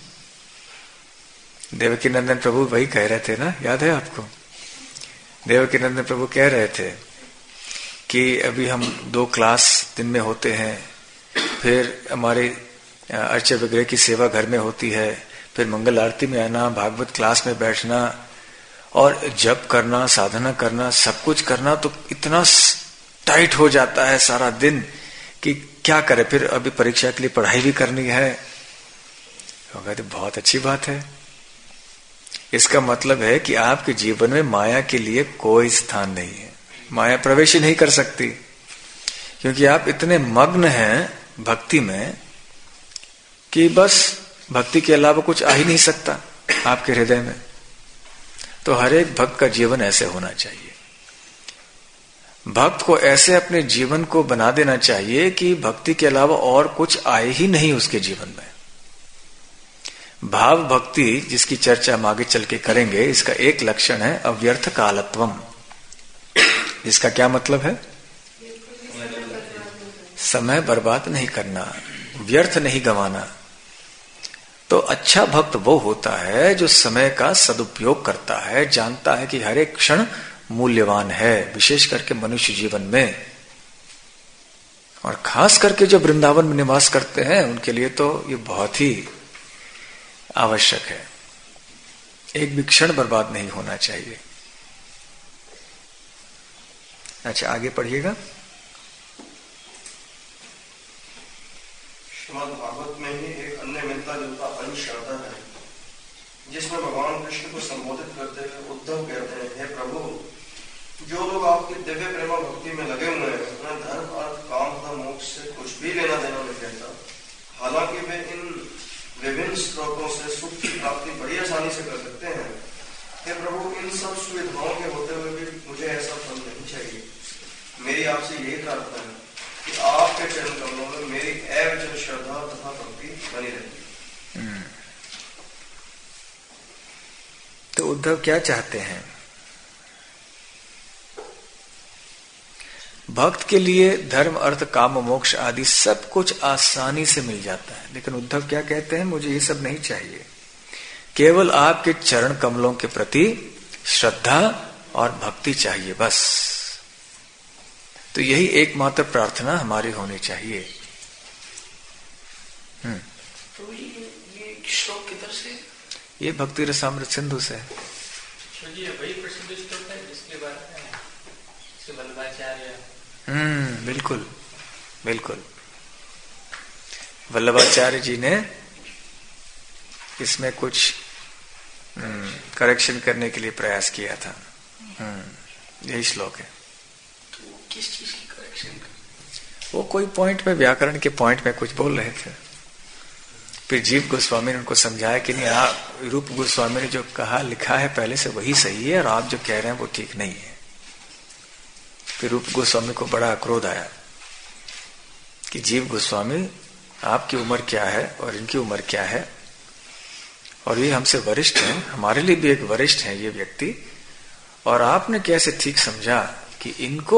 देवकी नंदन प्रभु वही कह रहे थे ना, याद है आपको? देवकी नंदन प्रभु कह रहे थे कि अभी हम दो क्लास दिन में होते हैं, फिर हमारी अर्चा वगैरह की सेवा घर में होती है, फिर मंगल आरती में आना, भागवत क्लास में बैठना और जप करना, साधना करना, सब कुछ करना, तो इतना टाइट हो जाता है सारा दिन कि क्या करे। फिर अभी परीक्षा के लिए पढ़ाई भी करनी है। तो कहते बहुत अच्छी बात है। इसका मतलब है कि आपके जीवन में माया के लिए कोई स्थान नहीं है। माया प्रवेश ही नहीं कर सकती, क्योंकि आप इतने मग्न हैं भक्ति में कि बस भक्ति के अलावा कुछ आ ही नहीं सकता आपके हृदय में। तो हर एक भक्त का जीवन ऐसे होना चाहिए। भक्त को ऐसे अपने जीवन को बना देना चाहिए कि भक्ति के अलावा और कुछ आए ही नहीं उसके जीवन में। भाव भक्ति, जिसकी चर्चा हम आगे चल के करेंगे, इसका एक लक्षण है अव्यर्थ कालत्वम। इसका क्या मतलब है? समय बर्बाद नहीं करना, व्यर्थ नहीं गंवाना। तो अच्छा भक्त वो होता है जो समय का सदुपयोग करता है, जानता है कि हर एक क्षण मूल्यवान है, विशेष करके मनुष्य जीवन में। और खास करके जो वृंदावन में निवास करते हैं उनके लिए तो ये बहुत ही आवश्यक है। एक भी क्षण बर्बाद नहीं होना चाहिए। अच्छा, आगे पढ़िएगा। श्रीमद् भागवत में ही एक अन्य मिलता जुलता अंश आता है, जिसमें भगवान कृष्ण को संबोधित करते हुए उद्धव कहते हैं, हे प्रभु, जो लोग आपकी दिव्य प्रेमा भक्ति में लगे हुए हैं, उन्हें धर्म, अर्थ, काम तथा मोक्ष से कुछ भी लेना देना नहीं रहता। हालांकि वे इन विभिन्न स्रोतों से सुख की प्राप्ति बड़ी आसानी से कर सकते हैं। हे प्रभु, इन सब सुविधाओं के होते हुए भी मुझे ऐसा फल नहीं चाहिए। मेरी आपसे यही प्रार्थना है कि आपके चरण कमलों में मेरी अविचल श्रद्धा तथा भक्ति बनी रहती। तो उद्धव क्या चाहते हैं? भक्त के लिए धर्म, अर्थ, काम, मोक्ष आदि सब कुछ आसानी से मिल जाता है, लेकिन उद्धव क्या कहते हैं? मुझे ये सब नहीं चाहिए, केवल आपके चरण कमलों के प्रति श्रद्धा और भक्ति चाहिए, बस। तो यही एकमात्र प्रार्थना हमारी होनी चाहिए। हम्म तो ये ये श्लोक किधर से? ये भक्ति रसामृत सिंधु से। ये वही प्रसिद्ध श्लोक है जिसके बारे में वल्लभाचार्य। हम्म बिल्कुल बिल्कुल। वल्लभाचार्य जी ने इसमें कुछ करेक्शन करने के लिए प्रयास किया था। हम्म यही श्लोक है। तो किस चीज की करेक्शन? वो कोई पॉइंट में, व्याकरण के पॉइंट में कुछ बोल रहे थे। फिर जीव गोस्वामी ने उनको समझाया कि नहीं, आप रूप गोस्वामी ने जो कहा लिखा है पहले से वही सही है और आप जो कह रहे हैं वो ठीक नहीं है। फिर रूप गोस्वामी को बड़ा क्रोध आया कि जीव गोस्वामी, आपकी उम्र क्या है और इनकी उम्र क्या है, और ये हमसे वरिष्ठ हैं, हमारे लिए भी एक वरिष्ठ है ये व्यक्ति, और आपने कैसे ठीक समझा कि इनको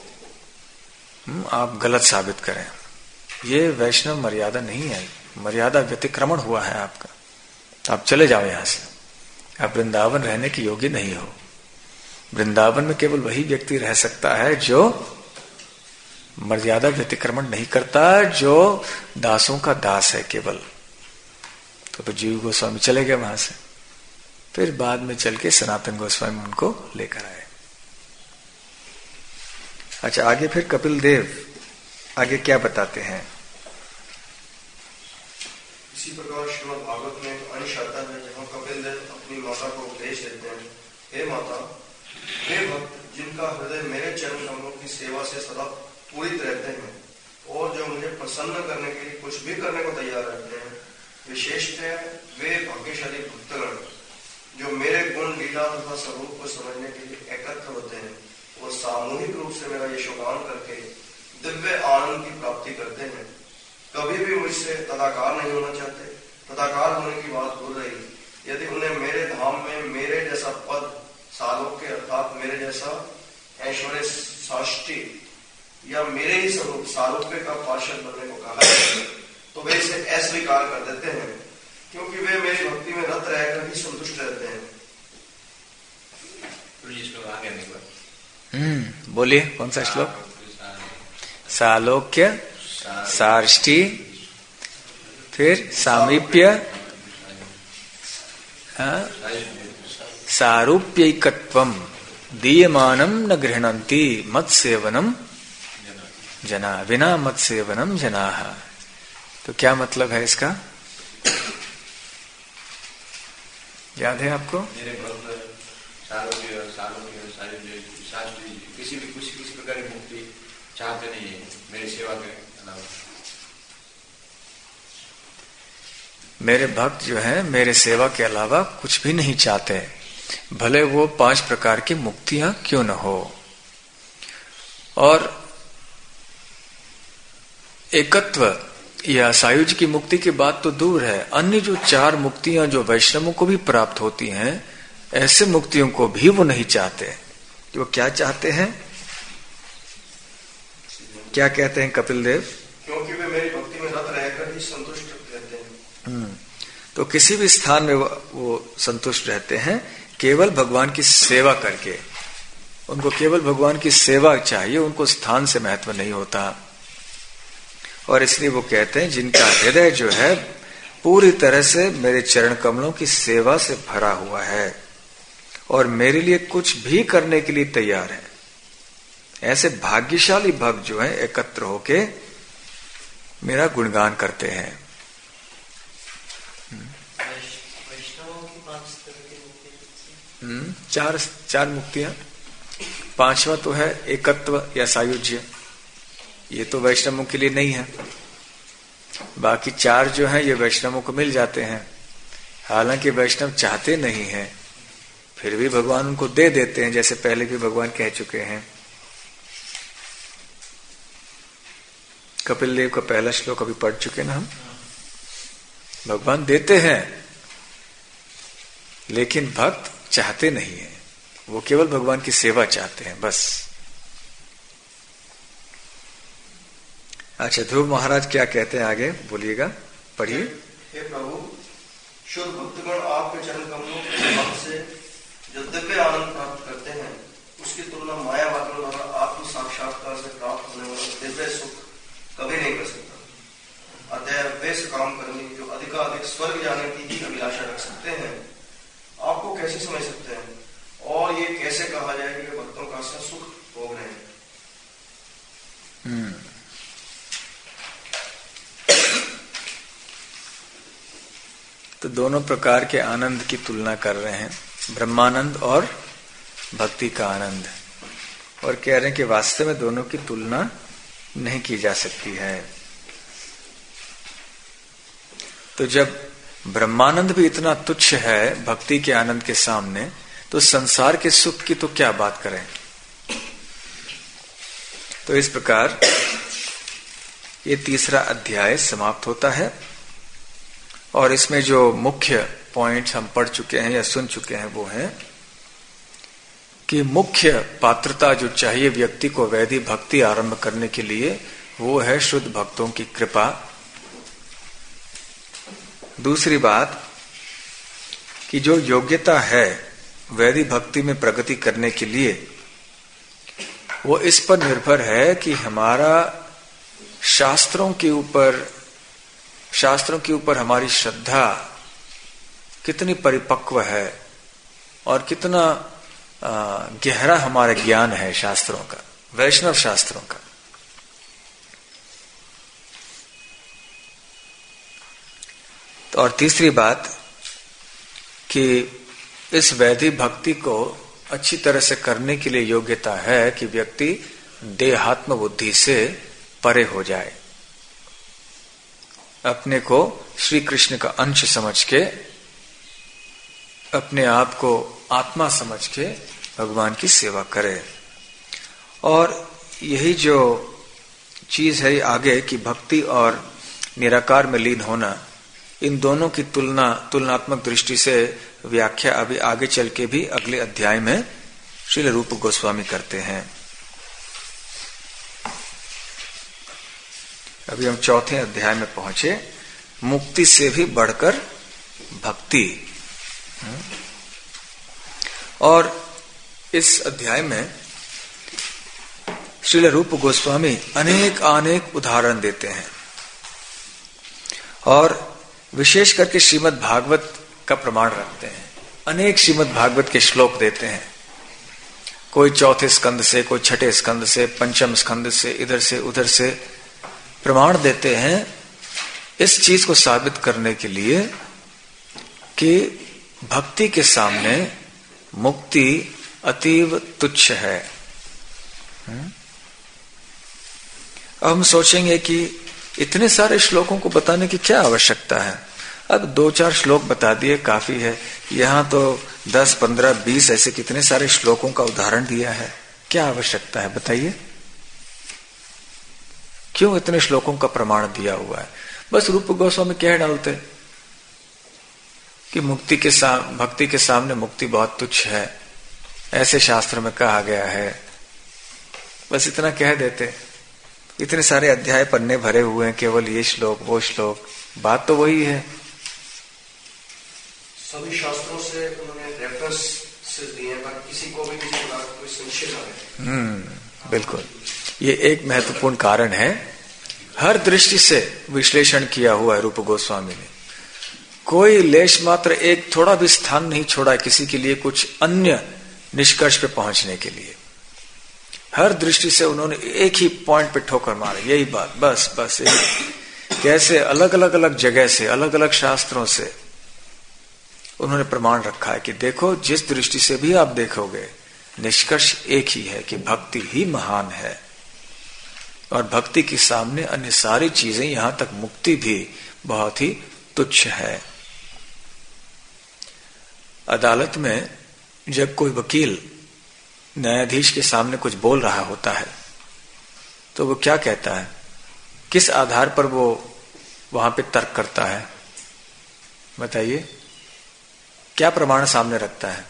आप गलत साबित करें। ये वैष्णव मर्यादा नहीं है, मर्यादा व्यतिक्रमण हुआ है आपका। आप चले जाओ यहां से, आप वृंदावन रहने के योग्य नहीं हो। वृंदावन में केवल वही व्यक्ति रह सकता है जो मर्यादा व्यतिक्रमण नहीं करता, जो दासों का दास है केवल। तो, तो जीव गोस्वामी चले गए वहां से, फिर बाद में चल के सनातन गोस्वामी उनको लेकर आए। अच्छा, आगे फिर कपिल देव आगे क्या बताते हैं। इसी प्रकार श्रीमद् भागवत में एक अंश आता है जहाँ कपिल देव अपनी माता को उपदेश देते हैं, हे माता, वे भक्त जिनका हृदय मेरे चरण कमलों की सेवा से सदा पूरित रहते हैं और जो मुझे प्रसन्न करने के लिए कुछ भी करने को तैयार रहते हैं, विशेषतः वे भाग्यशाली भक्तगण जो मेरे गुण, लीला तथा स्वरूप को समझने के लिए एकत्र होते हैं और सामूहिक रूप से मेरा यशोगान करके दिव्य आनंद की प्राप्ति करते हैं, कभी भी मुझसे तदाकार नहीं होना चाहते। तदाकार होने की बात भूल रही। यदि उन्हें मेरे धाम में मेरे जैसा पद, सालोक्य अर्थात मेरे जैसा ऐश्वर्य साष्टी या मेरे ही स्वरूप सालोक्य का पार्षद बनने को कहा है तो वे इसे अस्वीकार कर देते हैं, क्योंकि वे मेरी भक्ति में रत रहकर ही संतुष्ट रहते हैं। हम्म बोलिए कौन सा श्लोक। सालोक्य, सार्ष्टी, फिर सामीप्य, सारूप्यैकत्वम, दीयमानम न गृह्णन्ति मत सेवनम जना, विना मत सेवनम जना। तो क्या मतलब है इसका, याद है आपको। मेरे भक्त सालों के सालों के सारी किसी भी किसी किसी प्रकार की मुक्ति चाहते नहीं है मेरी सेवा के अलावा। मेरे भक्त जो है मेरे सेवा के अलावा कुछ भी नहीं चाहते, भले वो पांच प्रकार की मुक्तियां क्यों न हो। और एकत्व या सायुज की मुक्ति की बात तो दूर है, अन्य जो चार मुक्तियां जो वैष्णवों को भी प्राप्त होती हैं, ऐसे मुक्तियों को भी वो नहीं चाहते। वो क्या चाहते हैं, क्या कहते हैं कपिल देव, क्योंकि वे मेरी भक्ति में रत रहकर ही संतुष्ट रहते हैं। हम्म तो किसी भी स्थान में वो, वो संतुष्ट रहते हैं केवल भगवान की सेवा करके। उनको केवल भगवान की सेवा चाहिए, उनको स्थान से महत्व नहीं होता। और इसलिए वो कहते हैं जिनका हृदय जो है पूरी तरह से मेरे चरण कमलों की सेवा से भरा हुआ है और मेरे लिए कुछ भी करने के लिए तैयार है, ऐसे भाग्यशाली भक्त जो हैं एकत्र होके मेरा गुणगान करते हैं। हम्म चार चार मुक्तियां, पांचवा तो है एकत्व या सायुज्य, ये तो वैष्णवों के लिए नहीं है। बाकी चार जो हैं ये वैष्णवों को मिल जाते हैं, हालांकि वैष्णव चाहते नहीं हैं, फिर भी भगवान उनको दे देते हैं, जैसे पहले भी भगवान कह चुके हैं। कपिल देव का पहला श्लोक अभी पढ़ चुके ना हम। भगवान देते हैं लेकिन भक्त चाहते नहीं है, वो केवल भगवान की सेवा चाहते हैं बस। अच्छा, ध्रुव महाराज क्या कहते हैं आगे बोलिएगा, पढ़िए। हे प्रभु, शुद्ध भक्तगण आपके चरण कमलों के भाव से जो दिव्य आनंद प्राप्त करते हैं, उसकी तुलना माया वाक्यों द्वारा आत्म साक्षात्कार से प्राप्त होने वाला दिव्य सुख कभी नहीं कर सकता। अतः वे काम कर्मी जो अधिकाधिक स्वर्ग जाने की ही अभिलाषा रख सकते हैं, आपको कैसे समझ सकते हैं, और ये कैसे कहा जाए कि भक्तों का सुख भोग रहे हैं। हम्म तो दोनों प्रकार के आनंद की तुलना कर रहे हैं, ब्रह्मानंद और भक्ति का आनंद, और कह रहे हैं कि वास्तव में दोनों की तुलना नहीं की जा सकती है। तो जब ब्रह्मानंद भी इतना तुच्छ है भक्ति के आनंद के सामने, तो संसार के सुख की तो क्या बात करें। तो इस प्रकार ये तीसरा अध्याय समाप्त होता है, और इसमें जो मुख्य पॉइंट्स हम पढ़ चुके हैं या सुन चुके हैं वो है कि मुख्य पात्रता जो चाहिए व्यक्ति को वैदिक भक्ति आरंभ करने के लिए वो है शुद्ध भक्तों की कृपा। दूसरी बात कि जो योग्यता है वैदिक भक्ति में प्रगति करने के लिए वो इस पर निर्भर है कि हमारा शास्त्रों के ऊपर शास्त्रों के ऊपर हमारी श्रद्धा कितनी परिपक्व है और कितना गहरा हमारा ज्ञान है शास्त्रों का, वैष्णव शास्त्रों का। तो और तीसरी बात कि इस वैदिक भक्ति को अच्छी तरह से करने के लिए योग्यता है कि व्यक्ति देहात्म बुद्धि से परे हो जाए, अपने को श्री कृष्ण का अंश समझ के, अपने आप को आत्मा समझ के भगवान की सेवा करे। और यही जो चीज है आगे कि भक्ति और निराकार में लीन होना, इन दोनों की तुलना तुलनात्मक दृष्टि से व्याख्या अभी आगे चल के भी अगले अध्याय में श्रील रूप गोस्वामी करते हैं। अभी हम चौथे अध्याय में पहुंचे, मुक्ति से भी बढ़कर भक्ति। और इस अध्याय में श्रील रूप गोस्वामी अनेक अनेक उदाहरण देते हैं और विशेष करके श्रीमद् भागवत का प्रमाण रखते हैं। अनेक श्रीमद् भागवत के श्लोक देते हैं, कोई चौथे स्कंद से, कोई छठे स्कंद से, पंचम स्कंद से, इधर से उधर से प्रमाण देते हैं इस चीज को साबित करने के लिए कि भक्ति के सामने मुक्ति अतीव तुच्छ है। अब हम सोचेंगे कि इतने सारे श्लोकों को बताने की क्या आवश्यकता है, अब दो चार श्लोक बता दिए काफी है। यहां तो दस पंद्रह बीस ऐसे कितने सारे श्लोकों का उदाहरण दिया है, क्या आवश्यकता है बताइए? क्यों इतने श्लोकों का प्रमाण दिया हुआ है? बस रूप गोस्वामी कह डालते कि मुक्ति के साम भक्ति के सामने मुक्ति बहुत तुच्छ है, ऐसे शास्त्र में कहा गया है, बस इतना कह देते। इतने सारे अध्याय पन्ने भरे हुए हैं, केवल ये श्लोक वो श्लोक, बात तो वही है। सभी शास्त्रों से उन्होंने रेफरेंस से दिए, पर किसी को भी किसी बात कोई संशय ना है। हम्म बिल्कुल, ये एक महत्वपूर्ण कारण है। हर दृष्टि से विश्लेषण किया हुआ है रूप गोस्वामी ने, कोई लेश मात्र एक थोड़ा भी स्थान नहीं छोड़ा किसी के लिए कुछ अन्य निष्कर्ष पे पहुंचने के लिए। हर दृष्टि से उन्होंने एक ही पॉइंट पे ठोकर मारे, यही बात, बस बस यही। कैसे अलग अलग अलग जगह से, अलग अलग शास्त्रों से उन्होंने प्रमाण रखा है कि देखो, जिस दृष्टि से भी आप देखोगे निष्कर्ष एक ही है कि भक्ति ही महान है और भक्ति के सामने अन्य सारी चीजें, यहां तक मुक्ति भी बहुत ही तुच्छ है। अदालत में जब कोई वकील न्यायाधीश के सामने कुछ बोल रहा होता है तो वो क्या कहता है, किस आधार पर वो वहां पे तर्क करता है बताइए? क्या प्रमाण सामने रखता है?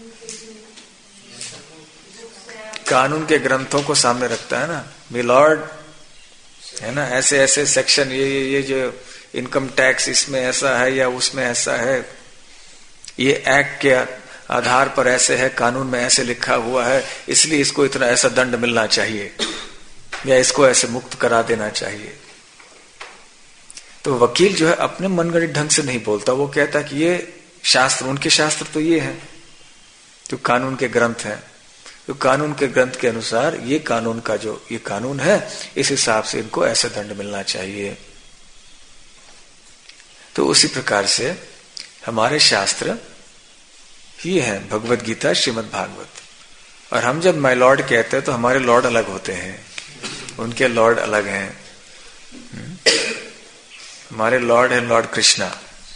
कानून के ग्रंथों को सामने रखता है ना, मिलॉर्ड है ना, ऐसे ऐसे सेक्शन, ये ये ये जो इनकम टैक्स इसमें ऐसा है या उसमें ऐसा है, ये एक्ट के आधार पर ऐसे है, कानून में ऐसे लिखा हुआ है, इसलिए इसको इतना ऐसा दंड मिलना चाहिए या इसको ऐसे मुक्त करा देना चाहिए। तो वकील जो है अपने मनगढ़ंत ढंग से नहीं बोलता, वो कहता कि ये शास्त्र, उनके शास्त्र तो ये है, तो कानून के ग्रंथ है, तो कानून के ग्रंथ के अनुसार ये कानून का जो ये कानून है, इस हिसाब से इनको ऐसा दंड मिलना चाहिए। तो उसी प्रकार से हमारे शास्त्र ये है, भगवत गीता, श्रीमद् भागवत। और हम जब माय लॉर्ड कहते हैं तो हमारे लॉर्ड अलग होते हैं, उनके लॉर्ड अलग हैं। हमारे लॉर्ड है लॉर्ड कृष्णा।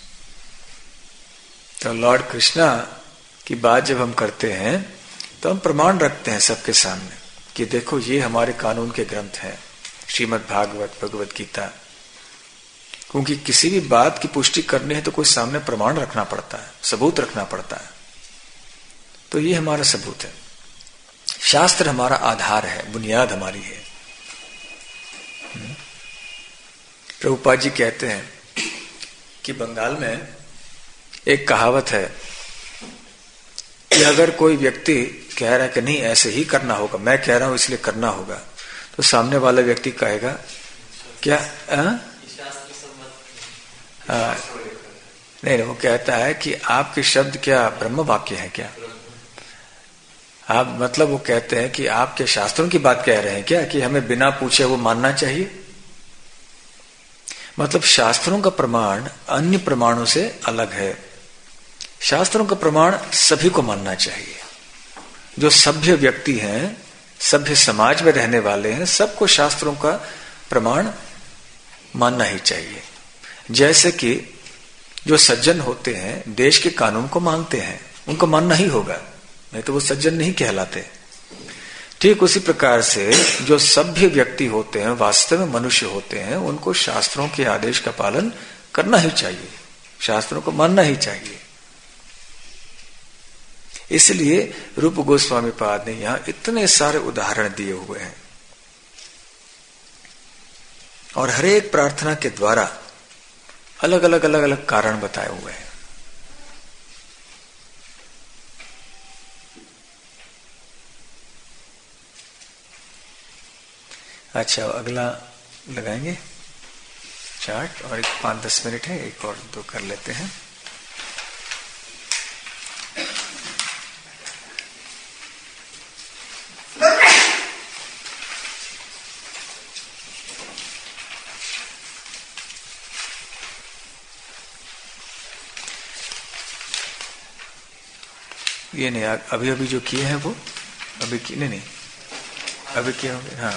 तो लॉर्ड कृष्णा की बात जब हम करते हैं तो हम प्रमाण रखते हैं सबके सामने कि देखो ये हमारे कानून के ग्रंथ हैं, श्रीमद् भागवत, भगवत गीता। क्योंकि किसी भी बात की पुष्टि करनी है तो कोई सामने प्रमाण रखना पड़ता है, सबूत रखना पड़ता है। तो ये हमारा सबूत है। शास्त्र हमारा आधार है, बुनियाद हमारी है। प्रभुपाद जी कहते हैं कि बंगाल में एक कहावत है कि अगर कोई व्यक्ति कह रहा है कि नहीं ऐसे ही करना होगा, मैं कह रहा हूं इसलिए करना होगा, तो सामने वाला व्यक्ति कहेगा क्या आ? आ, नहीं, वो कहता है कि आपके शब्द क्या ब्रह्म वाक्य है क्या? आप मतलब वो कहते हैं कि आपके शास्त्रों की बात कह रहे हैं क्या कि हमें बिना पूछे वो मानना चाहिए? मतलब शास्त्रों का प्रमाण अन्य प्रमाणों से अलग है। शास्त्रों का प्रमाण सभी को मानना चाहिए। जो सभ्य व्यक्ति हैं, सभ्य समाज में रहने वाले हैं, सबको शास्त्रों का प्रमाण मानना ही चाहिए। जैसे कि जो सज्जन होते हैं देश के कानून को मानते हैं, उनको मानना ही होगा, नहीं तो वो सज्जन नहीं कहलाते। ठीक उसी प्रकार से जो सभ्य व्यक्ति होते हैं, वास्तव में मनुष्य होते हैं, उनको शास्त्रों के आदेश का पालन करना ही चाहिए, शास्त्रों को मानना ही चाहिए। इसलिए रूप गोस्वामी पाद ने यहां इतने सारे उदाहरण दिए हुए हैं और हर एक प्रार्थना के द्वारा अलग अलग अलग अलग कारण बताए हुए हैं। अच्छा, अगला लगाएंगे चार्ट और एक पांच दस मिनट है, एक और दो कर लेते हैं। ये नहीं, अभी अभी जो किए हैं वो अभी किए नहीं, नहीं अभी किए होंगे। हाँ,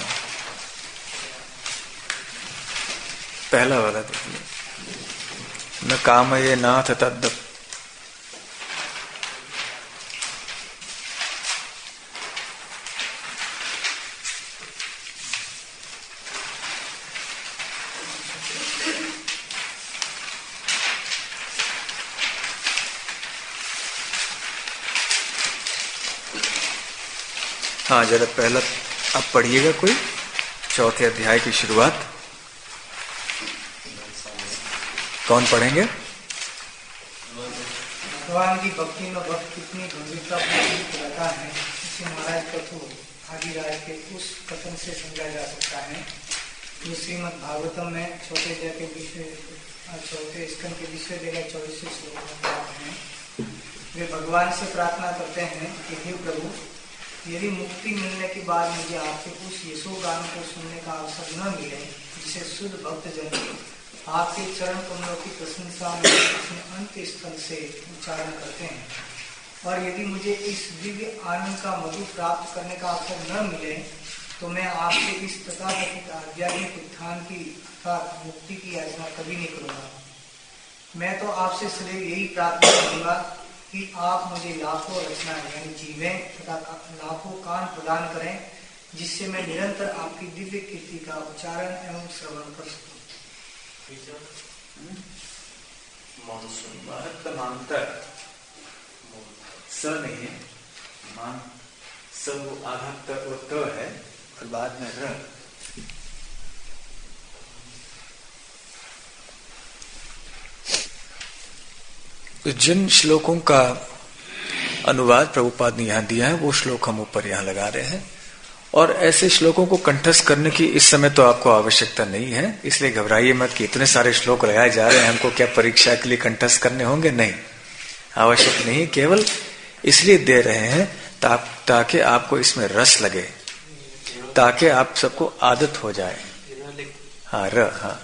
पहला वाला देखिए, न कामये नाथ तद् हाँ, जरा पहला अब पढ़िएगा कोई, चौथे अध्याय की शुरुआत। कौन पढ़ेंगे? भगवान की भक्ति में भक्त कितनी गंभीरता रहता है, इसे महाराज कथु आदि राय के उस कथन से समझा जा सकता है जो श्रीमद् भागवतम में छोटे अध्याय के विषय चौथे स्कंद के विषय जगह चौबीस श्लोक में प्राप्त हैं। वे भगवान से प्रार्थना करते हैं कि हे प्रभु, यदि मुक्ति मिलने के बाद मुझे आपके उस यशो गान को सुनने का अवसर न मिले जिसे शुद्ध भक्त जन आपके चरण कमलों की प्रशंसा में अपने अंत स्थल से उच्चारण करते हैं, और यदि मुझे इस दिव्य आनंद का मधु प्राप्त करने का अवसर न मिले तो मैं आपसे इस तथाकथित आध्यात्मिक उत्थान की अर्थात मुक्ति की याचना कभी नहीं करूंगा। मैं तो आपसे सदैव यही प्रार्थना करूंगा कि आप मुझे लाखों रचना यानी जीवें तथा लाखों कान प्रदान करें, जिससे मैं निरंतर आपकी दिव्य कीर्ति का उच्चारण एवं श्रवण कर सकूं। महत्तमांतर स नहीं, मान स वो आधा त वो त है और बाद में र। तो जिन श्लोकों का अनुवाद प्रभुपाद ने यहां दिया है वो श्लोक हम ऊपर यहां लगा रहे हैं, और ऐसे श्लोकों को कंठस्थ करने की इस समय तो आपको आवश्यकता नहीं है, इसलिए घबराइए मत कि इतने सारे श्लोक लगाए जा रहे हैं, हमको क्या परीक्षा के लिए कंठस्थ करने होंगे? नहीं, आवश्यक नहीं, केवल इसलिए दे रहे हैं ता, ताकि आपको इसमें रस लगे, ताकि आप सबको आदत हो जाए। हाँ, र हाँ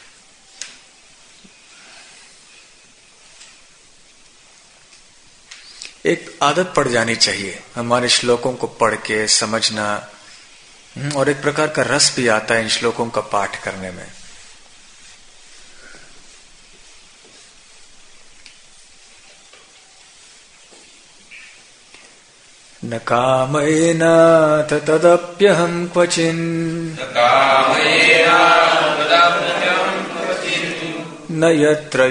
एक आदत पड़ जानी चाहिए हमारे श्लोकों को पढ़ के समझना, और एक प्रकार का रस भी आता है इन श्लोकों का पाठ करने में। न कामयेन तदप्यहं क्वचिन् न यत्र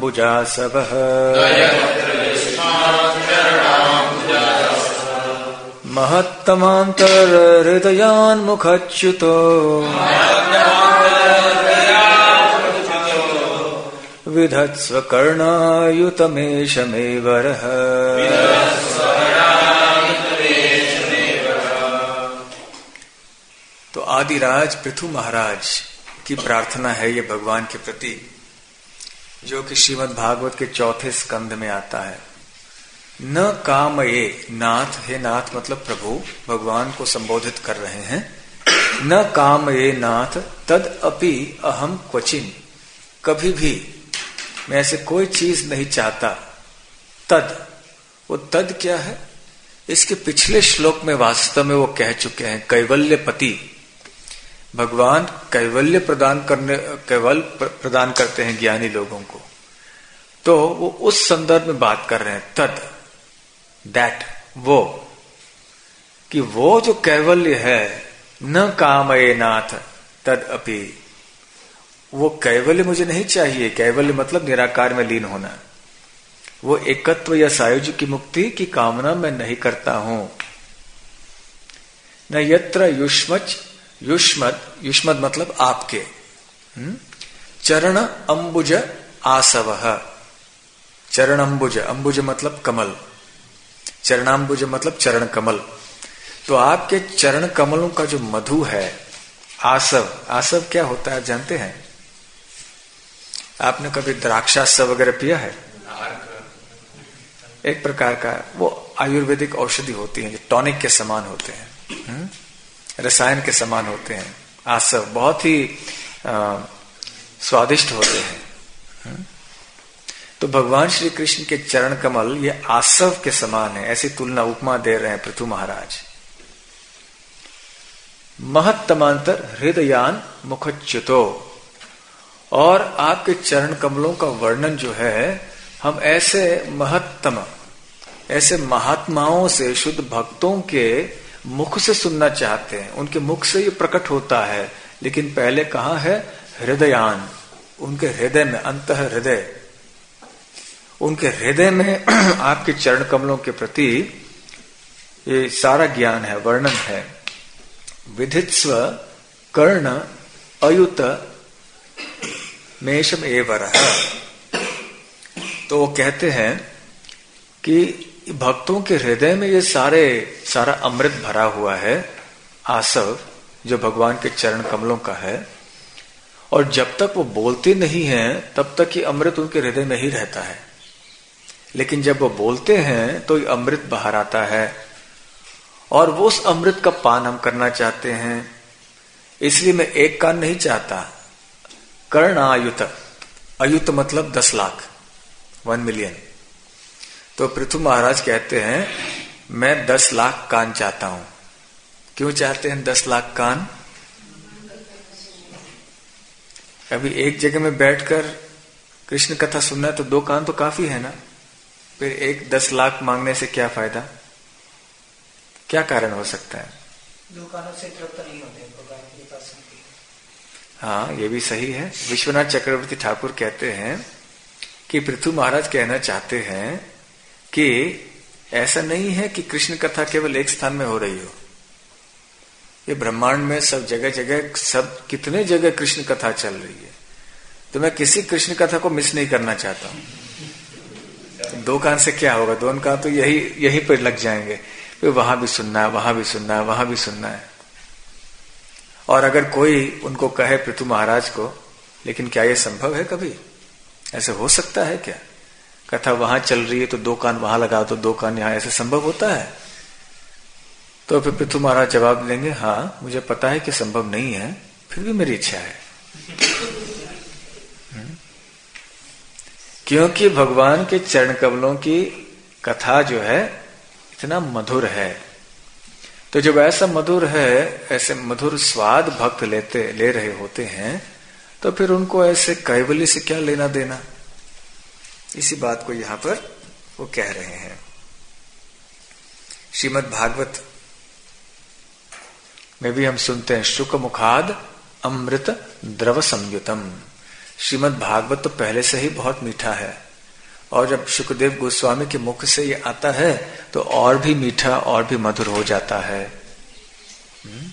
युष्मच्चरणाम्बुजासवः महत्तमांतर हृदयान मुखच्युतो विधत्स्व कर्णायुतमेशमेवरः। तो आदिराज पृथु महाराज की प्रार्थना है ये भगवान के प्रति, जो कि श्रीमद् भागवत के चौथे स्कंध में आता है। न कामये नाथ, हे नाथ मतलब प्रभु भगवान को संबोधित कर रहे हैं। न कामये नाथ तद अपि अहम क्वचिन, कभी भी मैं ऐसे कोई चीज नहीं चाहता। तद, वो तद क्या है? इसके पिछले श्लोक में वास्तव में वो कह चुके हैं कैवल्य पति, भगवान कैवल्य प्रदान करने कैवल प्रदान करते हैं ज्ञानी लोगों को। तो वो उस संदर्भ में बात कर रहे हैं, तद दैट, वो कि वो जो कैवल्य है, न कामये नाथ तद अपि, वो कैवल्य मुझे नहीं चाहिए। कैवल्य मतलब निराकार में लीन होना। वो एकत्व या सायुज्य की मुक्ति की कामना मैं नहीं करता हूं। न यत्र युष्मच, युष्मत, युष्मत मतलब आपके, हुँ? चरण अंबुज आसवः, चरण अंबुज, अंबुज मतलब कमल, चरणांबुज मतलब चरण कमल। तो आपके चरण कमलों का जो मधु है, आसव, आसव क्या होता है जानते हैं? आपने कभी द्राक्षासव वगैरह पिया है? एक प्रकार का वो आयुर्वेदिक औषधि होती है, जो टॉनिक के समान होते हैं, हुँ? रसायन के समान होते हैं। आसव बहुत ही आ, स्वादिष्ट होते हैं। हुँ? तो भगवान श्री कृष्ण के चरण कमल ये आसव के समान है, ऐसी तुलना उपमा दे रहे हैं पृथु महाराज। महत्तमांतर हृदयान मुखच्युतो, और आपके चरण कमलों का वर्णन जो है, हम ऐसे महत्तम, ऐसे महात्माओं से, शुद्ध भक्तों के मुख से सुनना चाहते हैं। उनके मुख से ये प्रकट होता है, लेकिन पहले कहाँ है? हृदयान, उनके हृदय में, अंतः हृदय, उनके हृदय में आपके चरण कमलों के प्रति ये सारा ज्ञान है, वर्णन है। विधित्स्व कर्ण अयुत मेषम एवरः। तो वो कहते हैं कि भक्तों के हृदय में ये सारे सारा अमृत भरा हुआ है, आसव जो भगवान के चरण कमलों का है, और जब तक वो बोलते नहीं हैं तब तक ये अमृत उनके हृदय में ही रहता है। लेकिन जब वो बोलते हैं तो ये अमृत बाहर आता है, और वो उस अमृत का पान हम करना चाहते हैं। इसलिए मैं एक कान नहीं चाहता। कर्ण आयुत, अयुत मतलब दस लाख, वन मिलियन। तो पृथु महाराज कहते हैं मैं दस लाख कान चाहता हूं। क्यों चाहते हैं दस लाख कान? अभी एक जगह में बैठकर कृष्ण कथा सुनना है तो दो कान तो काफी है ना, फिर एक दस लाख मांगने से क्या फायदा? क्या कारण हो सकता है? दो कानों से तृप्त नहीं होते भगवान की कृपा से। हाँ, ये भी सही है। विश्वनाथ चक्रवर्ती ठाकुर कहते हैं कि पृथु महाराज कहना चाहते हैं कि ऐसा नहीं है कि कृष्ण कथा केवल एक स्थान में हो रही हो। ये ब्रह्मांड में सब जगह जगह, सब कितने जगह कृष्ण कथा चल रही है। तो मैं किसी कृष्ण कथा को मिस नहीं करना चाहता हूं। दो कान से क्या होगा? दोनों कान तो यही यही पर लग जाएंगे, फिर वहां भी सुनना है, वहां भी सुनना है, वहां भी सुनना है। और अगर कोई उनको कहे पृथु महाराज को, लेकिन क्या ये संभव है? कभी ऐसे हो सकता है क्या? कथा वहां चल रही है तो दो कान वहां लगा दो, दो कान यहां, ऐसे संभव होता है? तो फिर पृथु महाराज जवाब देंगे, हाँ मुझे पता है कि संभव नहीं है, फिर भी मेरी इच्छा है। क्योंकि भगवान के चरण कमलों की कथा जो है इतना मधुर है। तो जब ऐसा मधुर है, ऐसे मधुर स्वाद भक्त लेते ले रहे होते हैं, तो फिर उनको ऐसे कैवल्य से क्या लेना देना? इसी बात को यहां पर वो कह रहे हैं। श्रीमद् भागवत में भी हम सुनते हैं शुक मुखाद अमृत द्रव संयुतम। श्रीमद् भागवत तो पहले से ही बहुत मीठा है, और जब सुखदेव गोस्वामी के मुख से ये आता है तो और भी मीठा और भी मधुर हो जाता है। हुँ?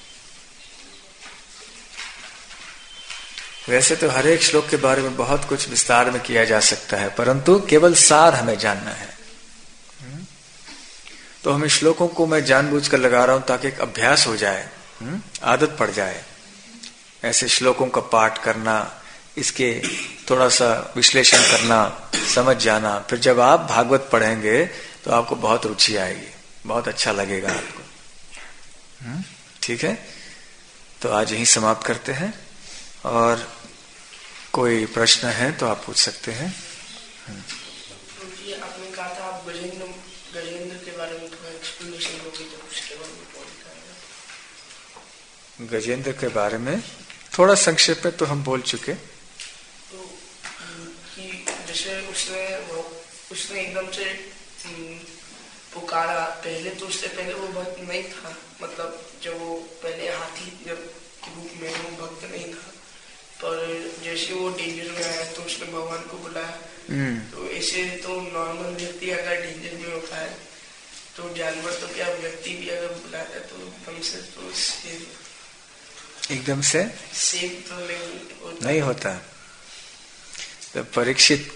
वैसे तो हर एक श्लोक के बारे में बहुत कुछ विस्तार में किया जा सकता है, परंतु केवल सार हमें जानना है। हुँ? तो हम श्लोकों को मैं जानबूझकर लगा रहा हूं ताकि एक अभ्यास हो जाए, हुँ? आदत पड़ जाए ऐसे श्लोकों का पाठ करना, इसके थोड़ा सा विश्लेषण करना, समझ जाना। फिर जब आप भागवत पढ़ेंगे तो आपको बहुत रुचि आएगी, बहुत अच्छा लगेगा आपको। ठीक है, तो आज यहीं समाप्त करते हैं, और कोई प्रश्न है तो आप पूछ सकते हैं। जी, आपने कहा था आप गजेंद्र गजेंद्र के बारे में थोड़ा एक्सप्लेनेशन दोगे, तो उसके बारे में कौन बताएगा? गजेंद्र के बारे में थोड़ा संक्षेप में तो हम बोल चुके। तो कि जैसे उसने उसने एकदम से पुकारा, पहले तो उससे पहले वो भक्त नहीं था, मतलब जब वो पहले हाथी जब के रूप में वो भक्त नहीं था, पर जैसे वो डेंजर में आया तो उसने भगवान को बुलाया। तो ऐसे तो नॉर्मल व्यक्ति अगर डेंजर में होता है तो जानवर तो क्या, व्यक्ति भी अगर बुलाता है तो एकदम से तो सेव एकदम से सेव तो नहीं होता, नहीं होता। तो परीक्षित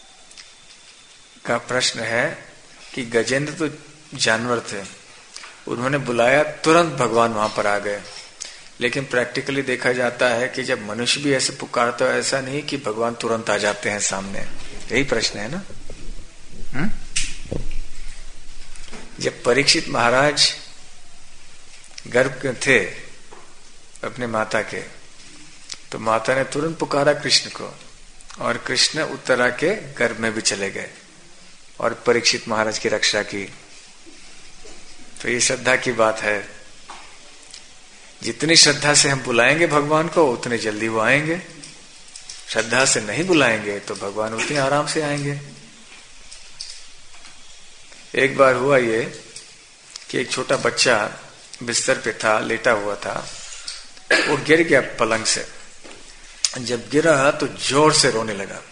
का प्रश्न है कि गजेंद्र तो जानवर थे, उन्होंने बुलाया, तुरंत भगवान वहां पर आ गए। लेकिन प्रैक्टिकली देखा जाता है कि जब मनुष्य भी ऐसे पुकारता है, ऐसा नहीं कि भगवान तुरंत आ जाते हैं सामने। यही प्रश्न है ना। हुँ? जब परीक्षित महाराज गर्भ के थे अपने माता के, तो माता ने तुरंत पुकारा कृष्ण को, और कृष्ण उत्तरा के गर्भ में भी चले गए और परीक्षित महाराज की रक्षा की। तो ये श्रद्धा की बात है। जितनी श्रद्धा से हम बुलाएंगे भगवान को, उतने जल्दी वो आएंगे। श्रद्धा से नहीं बुलाएंगे तो भगवान उतने आराम से आएंगे। एक बार हुआ ये कि एक छोटा बच्चा बिस्तर पे था, लेटा हुआ था, वो गिर गया पलंग से। जब गिरा तो जोर से रोने लगा।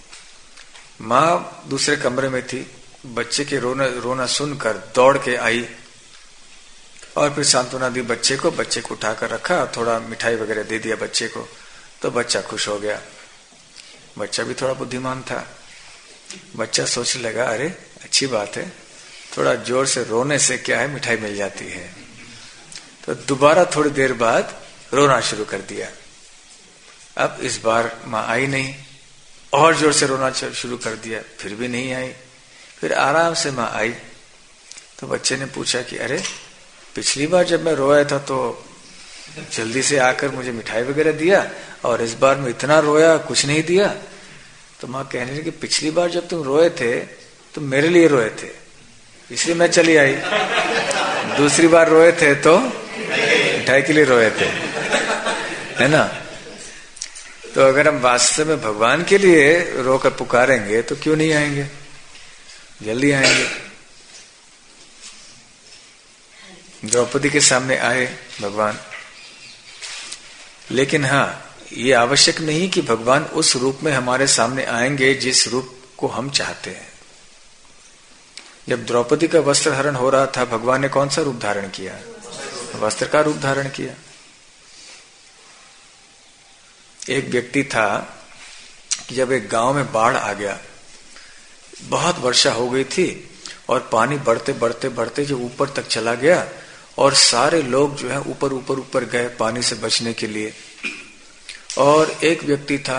माँ दूसरे कमरे में थी, बच्चे के रोना रोना सुनकर दौड़ के आई और फिर सांत्वना दी बच्चे को। बच्चे को उठाकर रखा, थोड़ा मिठाई वगैरह दे दिया बच्चे को, तो बच्चा खुश हो गया। बच्चा भी थोड़ा बुद्धिमान था। बच्चा सोचने लगा, अरे अच्छी बात है, थोड़ा जोर से रोने से क्या है, मिठाई मिल जाती है। तो दोबारा थोड़ी देर बाद रोना शुरू कर दिया। अब इस बार माँ आई नहीं, और जोर से रोना शुरू कर दिया, फिर भी नहीं आई। फिर आराम से माँ आई तो बच्चे ने पूछा कि अरे पिछली बार जब मैं रोया था तो जल्दी से आकर मुझे मिठाई वगैरह दिया, और इस बार मैं इतना रोया कुछ नहीं दिया। तो माँ कहने लगी, पिछली बार जब तुम रोए थे तो मेरे लिए रोए थे, इसलिए मैं चली आई। दूसरी बार रोए थे तो मिठाई के लिए रोए थे, है ना। तो अगर हम वास्तव में भगवान के लिए रोकर पुकारेंगे तो क्यों नहीं आएंगे, जल्दी आएंगे। द्रौपदी के सामने आए भगवान, लेकिन हाँ, ये आवश्यक नहीं कि भगवान उस रूप में हमारे सामने आएंगे जिस रूप को हम चाहते हैं। जब द्रौपदी का वस्त्र हरण हो रहा था, भगवान ने कौन सा रूप धारण किया? वस्त्र का रूप धारण किया। एक व्यक्ति था कि जब एक गांव में बाढ़ आ गया, बहुत वर्षा हो गई थी और पानी बढ़ते बढ़ते बढ़ते जो ऊपर तक चला गया, और सारे लोग जो है ऊपर ऊपर ऊपर गए पानी से बचने के लिए। और एक व्यक्ति था,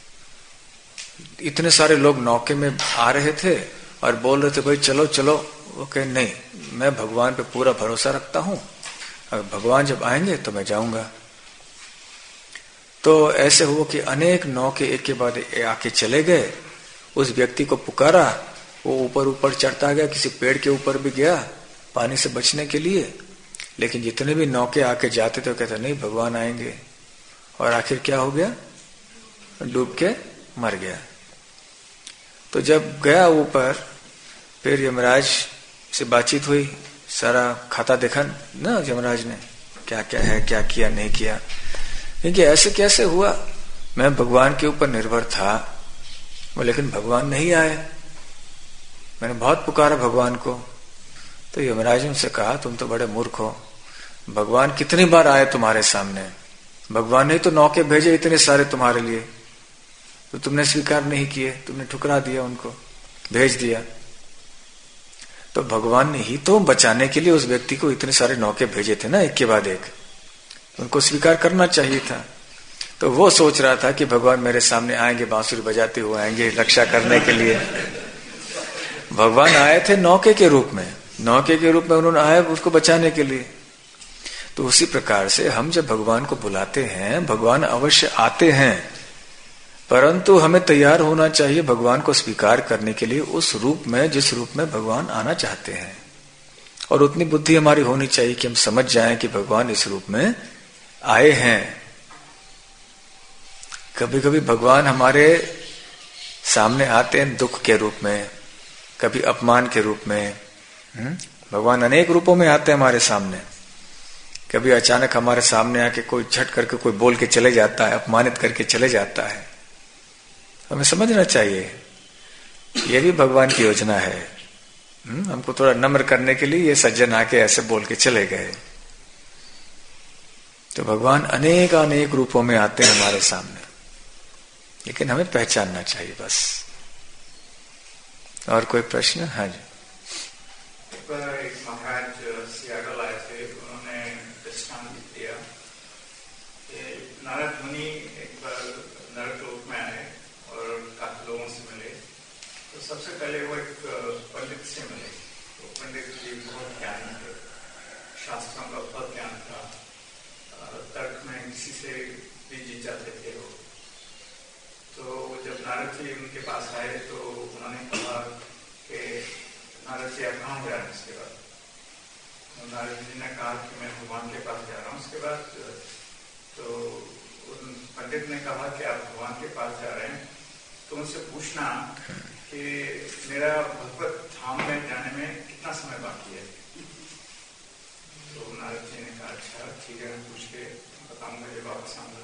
इतने सारे लोग नौके में आ रहे थे और बोल रहे थे भाई चलो चलो। वो कहे नहीं, मैं भगवान पे पूरा भरोसा रखता हूं, अगर भगवान जब आएंगे तो मैं जाऊंगा। तो ऐसे हुआ कि अनेक नौके एक के बाद आके चले गए। उस व्यक्ति को पुकारा, वो ऊपर ऊपर चढ़ता गया, किसी पेड़ के ऊपर भी गया पानी से बचने के लिए। लेकिन जितने भी नौके आके जाते थे कहते नहीं भगवान आएंगे, और आखिर क्या हो गया, डूब के मर गया। तो जब गया ऊपर, फिर यमराज से बातचीत हुई, सारा खाता देखा ना यमराज ने, क्या क्या है, क्या किया नहीं किया। क्योंकि ऐसे कैसे हुआ, मैं भगवान के ऊपर निर्भर था वो लेकिन भगवान नहीं आए, मैंने बहुत पुकारा भगवान को। तो यमराज ने उनसे कहा तुम तो बड़े मूर्ख हो, भगवान कितनी बार आए तुम्हारे सामने, भगवान ने तो नौके भेजे इतने सारे तुम्हारे लिए, तो तुमने स्वीकार नहीं किए, तुमने ठुकरा दिया, उनको भेज दिया। तो भगवान ने ही तो बचाने के लिए उस व्यक्ति को इतने सारे नौके भेजे थे ना, एक के बाद एक, उनको स्वीकार करना चाहिए था। तो वो सोच रहा था कि भगवान मेरे सामने आएंगे, बांसुरी बजाते हुए आएंगे रक्षा करने के लिए। भगवान आए थे नौके के रूप में, नौके के रूप में उन्होंने आए उसको बचाने के लिए। तो उसी प्रकार से हम जब भगवान को बुलाते हैं, भगवान अवश्य आते हैं, परंतु हमें तैयार होना चाहिए भगवान को स्वीकार करने के लिए उस रूप में जिस रूप में भगवान आना चाहते हैं। और उतनी बुद्धि हमारी होनी चाहिए कि हम समझ जाएं कि भगवान इस रूप में आए हैं। कभी कभी भगवान हमारे सामने आते हैं दुख के रूप में, कभी अपमान के रूप में। भगवान अनेक रूपों में आते हैं हमारे सामने। कभी अचानक हमारे सामने आके कोई झट करके कोई बोल के चले जाता है, अपमानित करके चले जाता है। हमें समझना चाहिए ये भी भगवान की योजना है। हमको थोड़ा नम्र करने के लिए ये सज्जन आके ऐसे बोल के चले गए। तो भगवान अनेक अनेक रूपों में आते हैं हमारे सामने, लेकिन हमें पहचानना चाहिए बस। और कोई प्रश्न? हाँ जी। एक महाराज सियाटल आए थे, उन्होंने दृष्टांत दिया कि नारद मुनि एक बार नरक लोक में आए और काफी लोगों से मिले। तो सबसे पहले वो एक पंडित से मिले। तो पंडित जी बहुत ज्ञान थे, शास्त्रों का बहुत ज्ञान था, तर्क में किसी से भी जीत जाते थे वो। तो जब नारद जी उनके पास आए तो उन्होंने कहा कि नारद जी आप कहाँ जा रहे हैं? उसके बाद नारद जी ने कहा कि मैं भगवान के पास जा रहा हूँ। उसके बाद तो उन पंडित ने कहा कि आप भगवान के पास जा रहे हैं तो उनसे पूछना कि मेरा भगवत धाम में जाने में कितना समय बाकी है। तो नारद जी ने कहा अच्छा ठीक है, मैं पूछ के बताऊंगा जब वापस आऊंगा।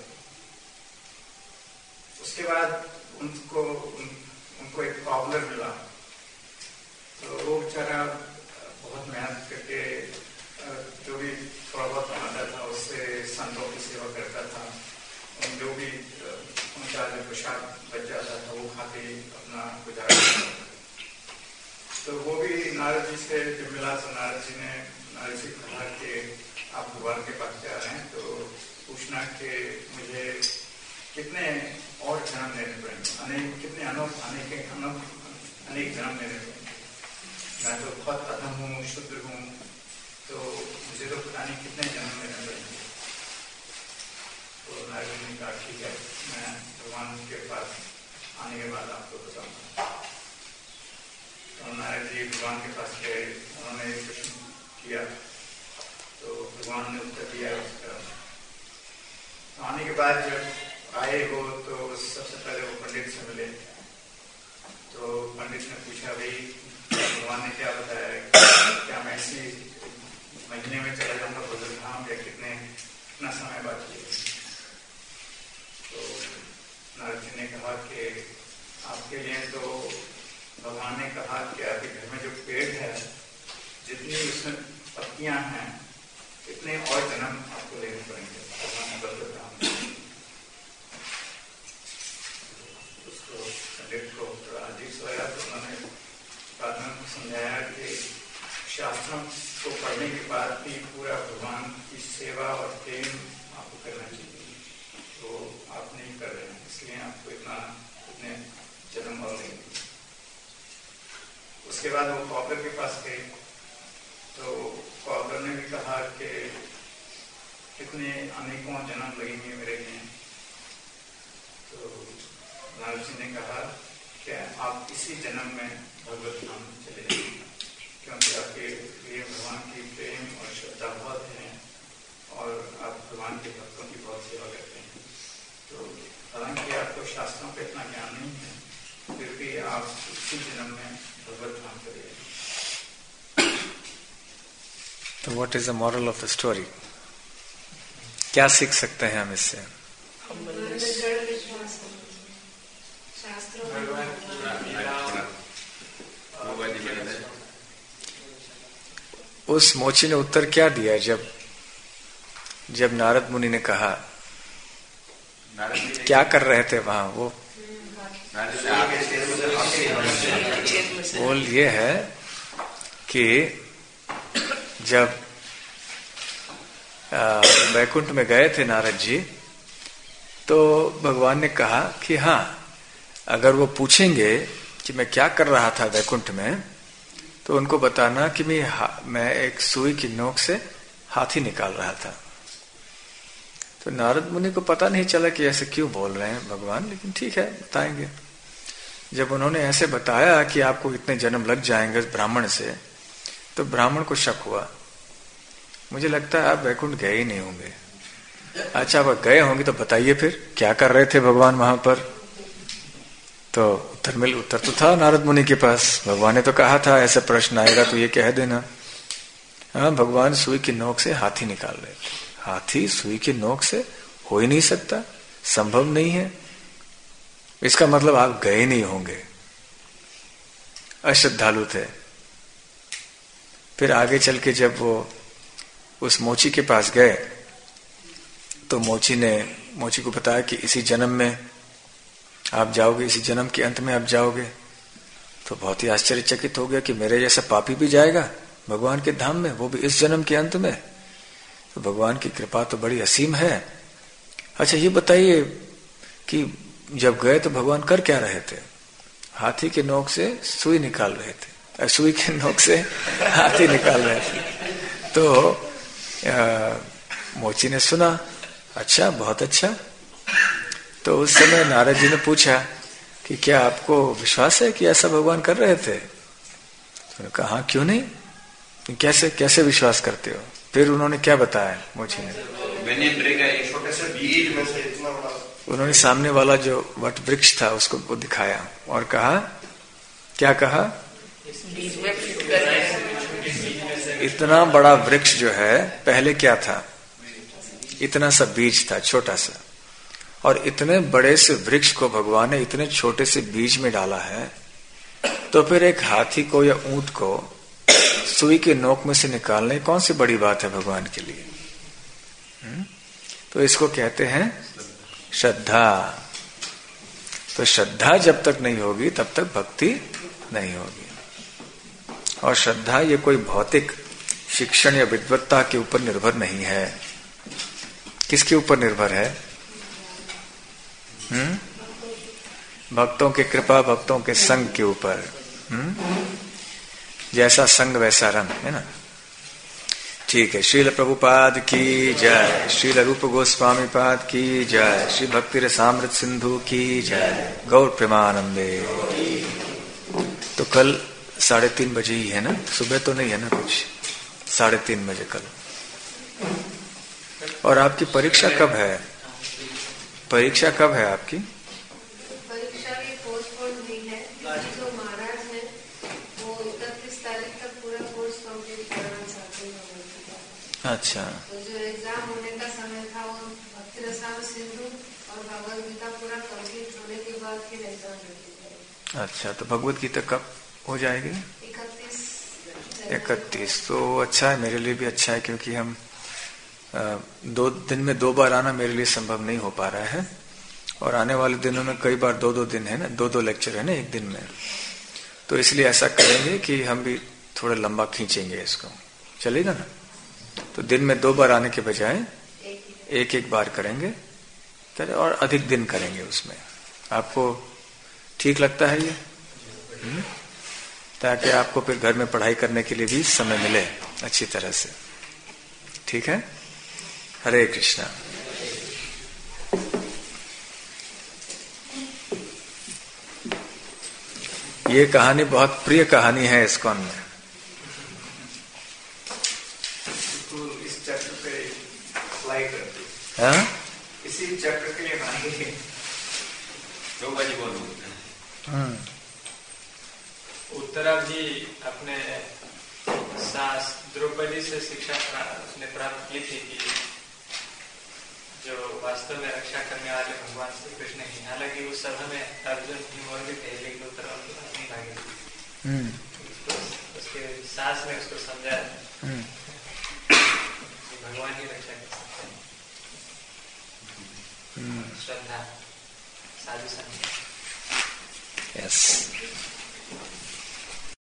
उसके बाद उनको उन, उनको एक कॉबलर मिला। तो वो बेचारा बहुत मेहनत करके जो भी थोड़ा बहुत बनाता था उससे संतों की सेवा करता था। उन जो भी उनका जो प्रसाद बच जाता था वो खाते अपना गुजारा करता था। तो वो भी नारद जी से जब मिला तो नारद जी ने नारद जी कहा कि आप भगवान के पास जा रहे हैं तो पूछना कि मुझे कितने और जन्म लेने पड़ेंगे, अनेक कितने अनोख अनेक अनोख अनेक जन्म लेने पड़ेंगे। मैं तो बहुत अधम हूँ, शुद्र हूँ, तो मुझे तो पता नहीं कितने जन्म लेने पड़ेंगे। तो नारद ने कहा ठीक है, मैं भगवान के पास आने के बाद आपको बताऊंगा। तो नारद जी भगवान के पास गए, उन्होंने प्रश्न किया तो भगवान ने उत्तर दिया उसका। तो आने के बाद जब आए हो तो सबसे पहले वो पंडित से मिले। तो पंडित ने पूछा भाई भगवान ने क्या बताया, क्या मैं इसी महीने में चला जाऊंगा भगवत धाम या कितने कितना समय बाकी है? तो नारद जी ने कहा कि आपके लिए तो भगवान ने कहा कि आपके घर में जो पेड़ है जितनी उसमें पत्तियां हैं इतने और जन्म आपको लेने पड़ेंगे भगवान ने भगवत धाम में। उसको पंडित को थोड़ा अजीब सोया तो उन्होंने बाद में समझाया कि शास्त्रों को पढ़ने के बाद भी पूरा भगवान की सेवा और प्रेम आपको करना चाहिए, तो आप नहीं कर रहे हैं, इसलिए आपको इतना इतने जन्म और नहीं। उसके बाद वो कॉबलर के पास गए तो कॉबलर ने भी कहा कि कितने अनेकों जन्म लगेंगे मेरे लिए। तो नारद जी ने कहा कि आप इसी जन्म में भगवत धाम चले जाएंगे, क्योंकि आपके लिए भगवान की प्रेम और श्रद्धा बहुत है और आप भगवान के भक्तों की बहुत सेवा करते हैं। तो हालांकि आपको शास्त्रों पे इतना ज्ञान नहीं है, फिर भी आप इसी जन्म में भगवत धाम चले जाएंगे। तो what is the moral of the story? क्या सीख सकते हैं हम इससे? शास्त्रों उस मोची ने उत्तर क्या दिया जब जब नारद मुनि ने कहा, क्या कर रहे थे वहां वो? बोल ये है कि जब वैकुंठ में गए थे नारद जी, तो भगवान ने कहा कि हाँ, अगर वो पूछेंगे कि मैं क्या कर रहा था वैकुंठ में, तो उनको बताना कि मैं मैं एक सुई की नोक से हाथी निकाल रहा था। तो नारद मुनि को पता नहीं चला कि ऐसे क्यों बोल रहे हैं भगवान, लेकिन ठीक है, बताएंगे। जब उन्होंने ऐसे बताया कि आपको इतने जन्म लग जाएंगे ब्राह्मण से, तो ब्राह्मण को शक हुआ, मुझे लगता है आप वैकुंठ गए ही नहीं होंगे। अच्छा, आप गए होंगे तो बताइए फिर क्या कर रहे थे भगवान वहां पर। तो उत्तर मिल उत्तर तो था नारद मुनि के पास। भगवान ने तो कहा था ऐसा प्रश्न आएगा तो ये कह देना। हाँ, भगवान सुई की नोक से हाथी निकाल रहे थे। हाथी सुई की नोक से हो ही नहीं सकता, संभव नहीं है। इसका मतलब आप गए नहीं होंगे, अश्रद्धालु थे। फिर आगे चल के जब वो उस मोची के पास गए, तो मोची ने मोची को बताया कि इसी जन्म में आप जाओगे, इसी जन्म के अंत में आप जाओगे। तो बहुत ही आश्चर्यचकित हो गया कि मेरे जैसा पापी भी जाएगा भगवान के धाम में, वो भी इस जन्म के अंत में। तो भगवान की कृपा तो बड़ी असीम है। अच्छा, ये बताइए कि जब गए तो भगवान कर क्या रहे थे? हाथी के नोक से सुई निकाल रहे थे, सुई के नोक से हाथी निकाल रहे थे। तो आ, मोची ने सुना, अच्छा, बहुत अच्छा। तो उस समय नारद जी ने पूछा कि क्या आपको विश्वास है कि ऐसा भगवान कर रहे थे? तो कहा हाँ, क्यों नहीं, कैसे कैसे विश्वास करते हो? फिर उन्होंने क्या बताया मोची ने? उन्होंने सामने वाला जो वट वृक्ष था उसको वो दिखाया और कहा, क्या कहा? इतना बड़ा वृक्ष जो है पहले क्या था? इतना सा बीज था, छोटा सा। और इतने बड़े से वृक्ष को भगवान ने इतने छोटे से बीज में डाला है, तो फिर एक हाथी को या ऊंट को सुई के नोक में से निकालने कौन सी बड़ी बात है भगवान के लिए? हुँ? तो इसको कहते हैं श्रद्धा। तो श्रद्धा जब तक नहीं होगी तब तक भक्ति नहीं होगी। और श्रद्धा ये कोई भौतिक शिक्षण या विद्वत्ता के ऊपर निर्भर नहीं है। किसके ऊपर निर्भर है? हम्म भक्तों के कृपा, भक्तों के संग के ऊपर। हम्म जैसा संग वैसा रंग, है ना? ठीक है। श्रील प्रभुपाद की जय, श्रील रूप गोस्वामी पाद की जय, श्री भक्ति रसामृत सिंधु की जय, गौर प्रेमानंदे। तो कल साढ़े तीन बजे ही है ना? सुबह तो नहीं है ना कुछ? साढ़े तीन बजे कल। और आपकी परीक्षा कब है? परीक्षा कब है आपकी? परीक्षा की पोस्टपोन हुई है। जो महाराज है वो इकतीस तारीख तक पूरा कोर्स कंप्लीट करना चाहते हैं। अच्छा। तो जो एग्जाम होने का समय था वो भक्ति रसायन सिंधु और भगवद गीता पूरा कंप्लीट होने के बाद फिर एग्जाम होगी। अच्छा, तो भगवद गीता कब हो जाएगी? इकतीस। इकतीस तो अच्छा है, मेरे लिए भी अच्छा है, क्योंकि हम दो दिन में दो बार आना मेरे लिए संभव नहीं हो पा रहा है। और आने वाले दिनों में कई बार दो दो दिन है ना, दो दो लेक्चर है ना एक दिन में। तो इसलिए ऐसा करेंगे कि हम भी थोड़ा लंबा खींचेंगे इसको, चलेगा ना? तो दिन में दो बार आने के बजाय एक एक बार करेंगे, और अधिक दिन करेंगे उसमें। आपको ठीक लगता है ये? हुँ? ताकि आपको फिर घर में पढ़ाई करने के लिए भी समय मिले अच्छी तरह से। ठीक है? हरे कृष्णा। ये कहानी बहुत प्रिय कहानी है इस्कॉन में। तो इस चैप्टर पे अप्लाई करते, हाँ? इसी चैप्टर के लिए मांगे दो बाजी बोलो। हम्म उत्तरा जी अपने सास द्रौपदी से शिक्षा उसने प्राप्त की थी कि जो वास्तव में रक्षा करने वाले भगवान श्री कृष्ण ही। हालांकि उस सभा में अर्जुन भीम और भी थे, लेकिन उत्तरा अपनी भागी थी। तो उस उसके सास में उसको समझा भगवान ही रक्षा कर सकते हैं। श्रद्धा साधु संत। यस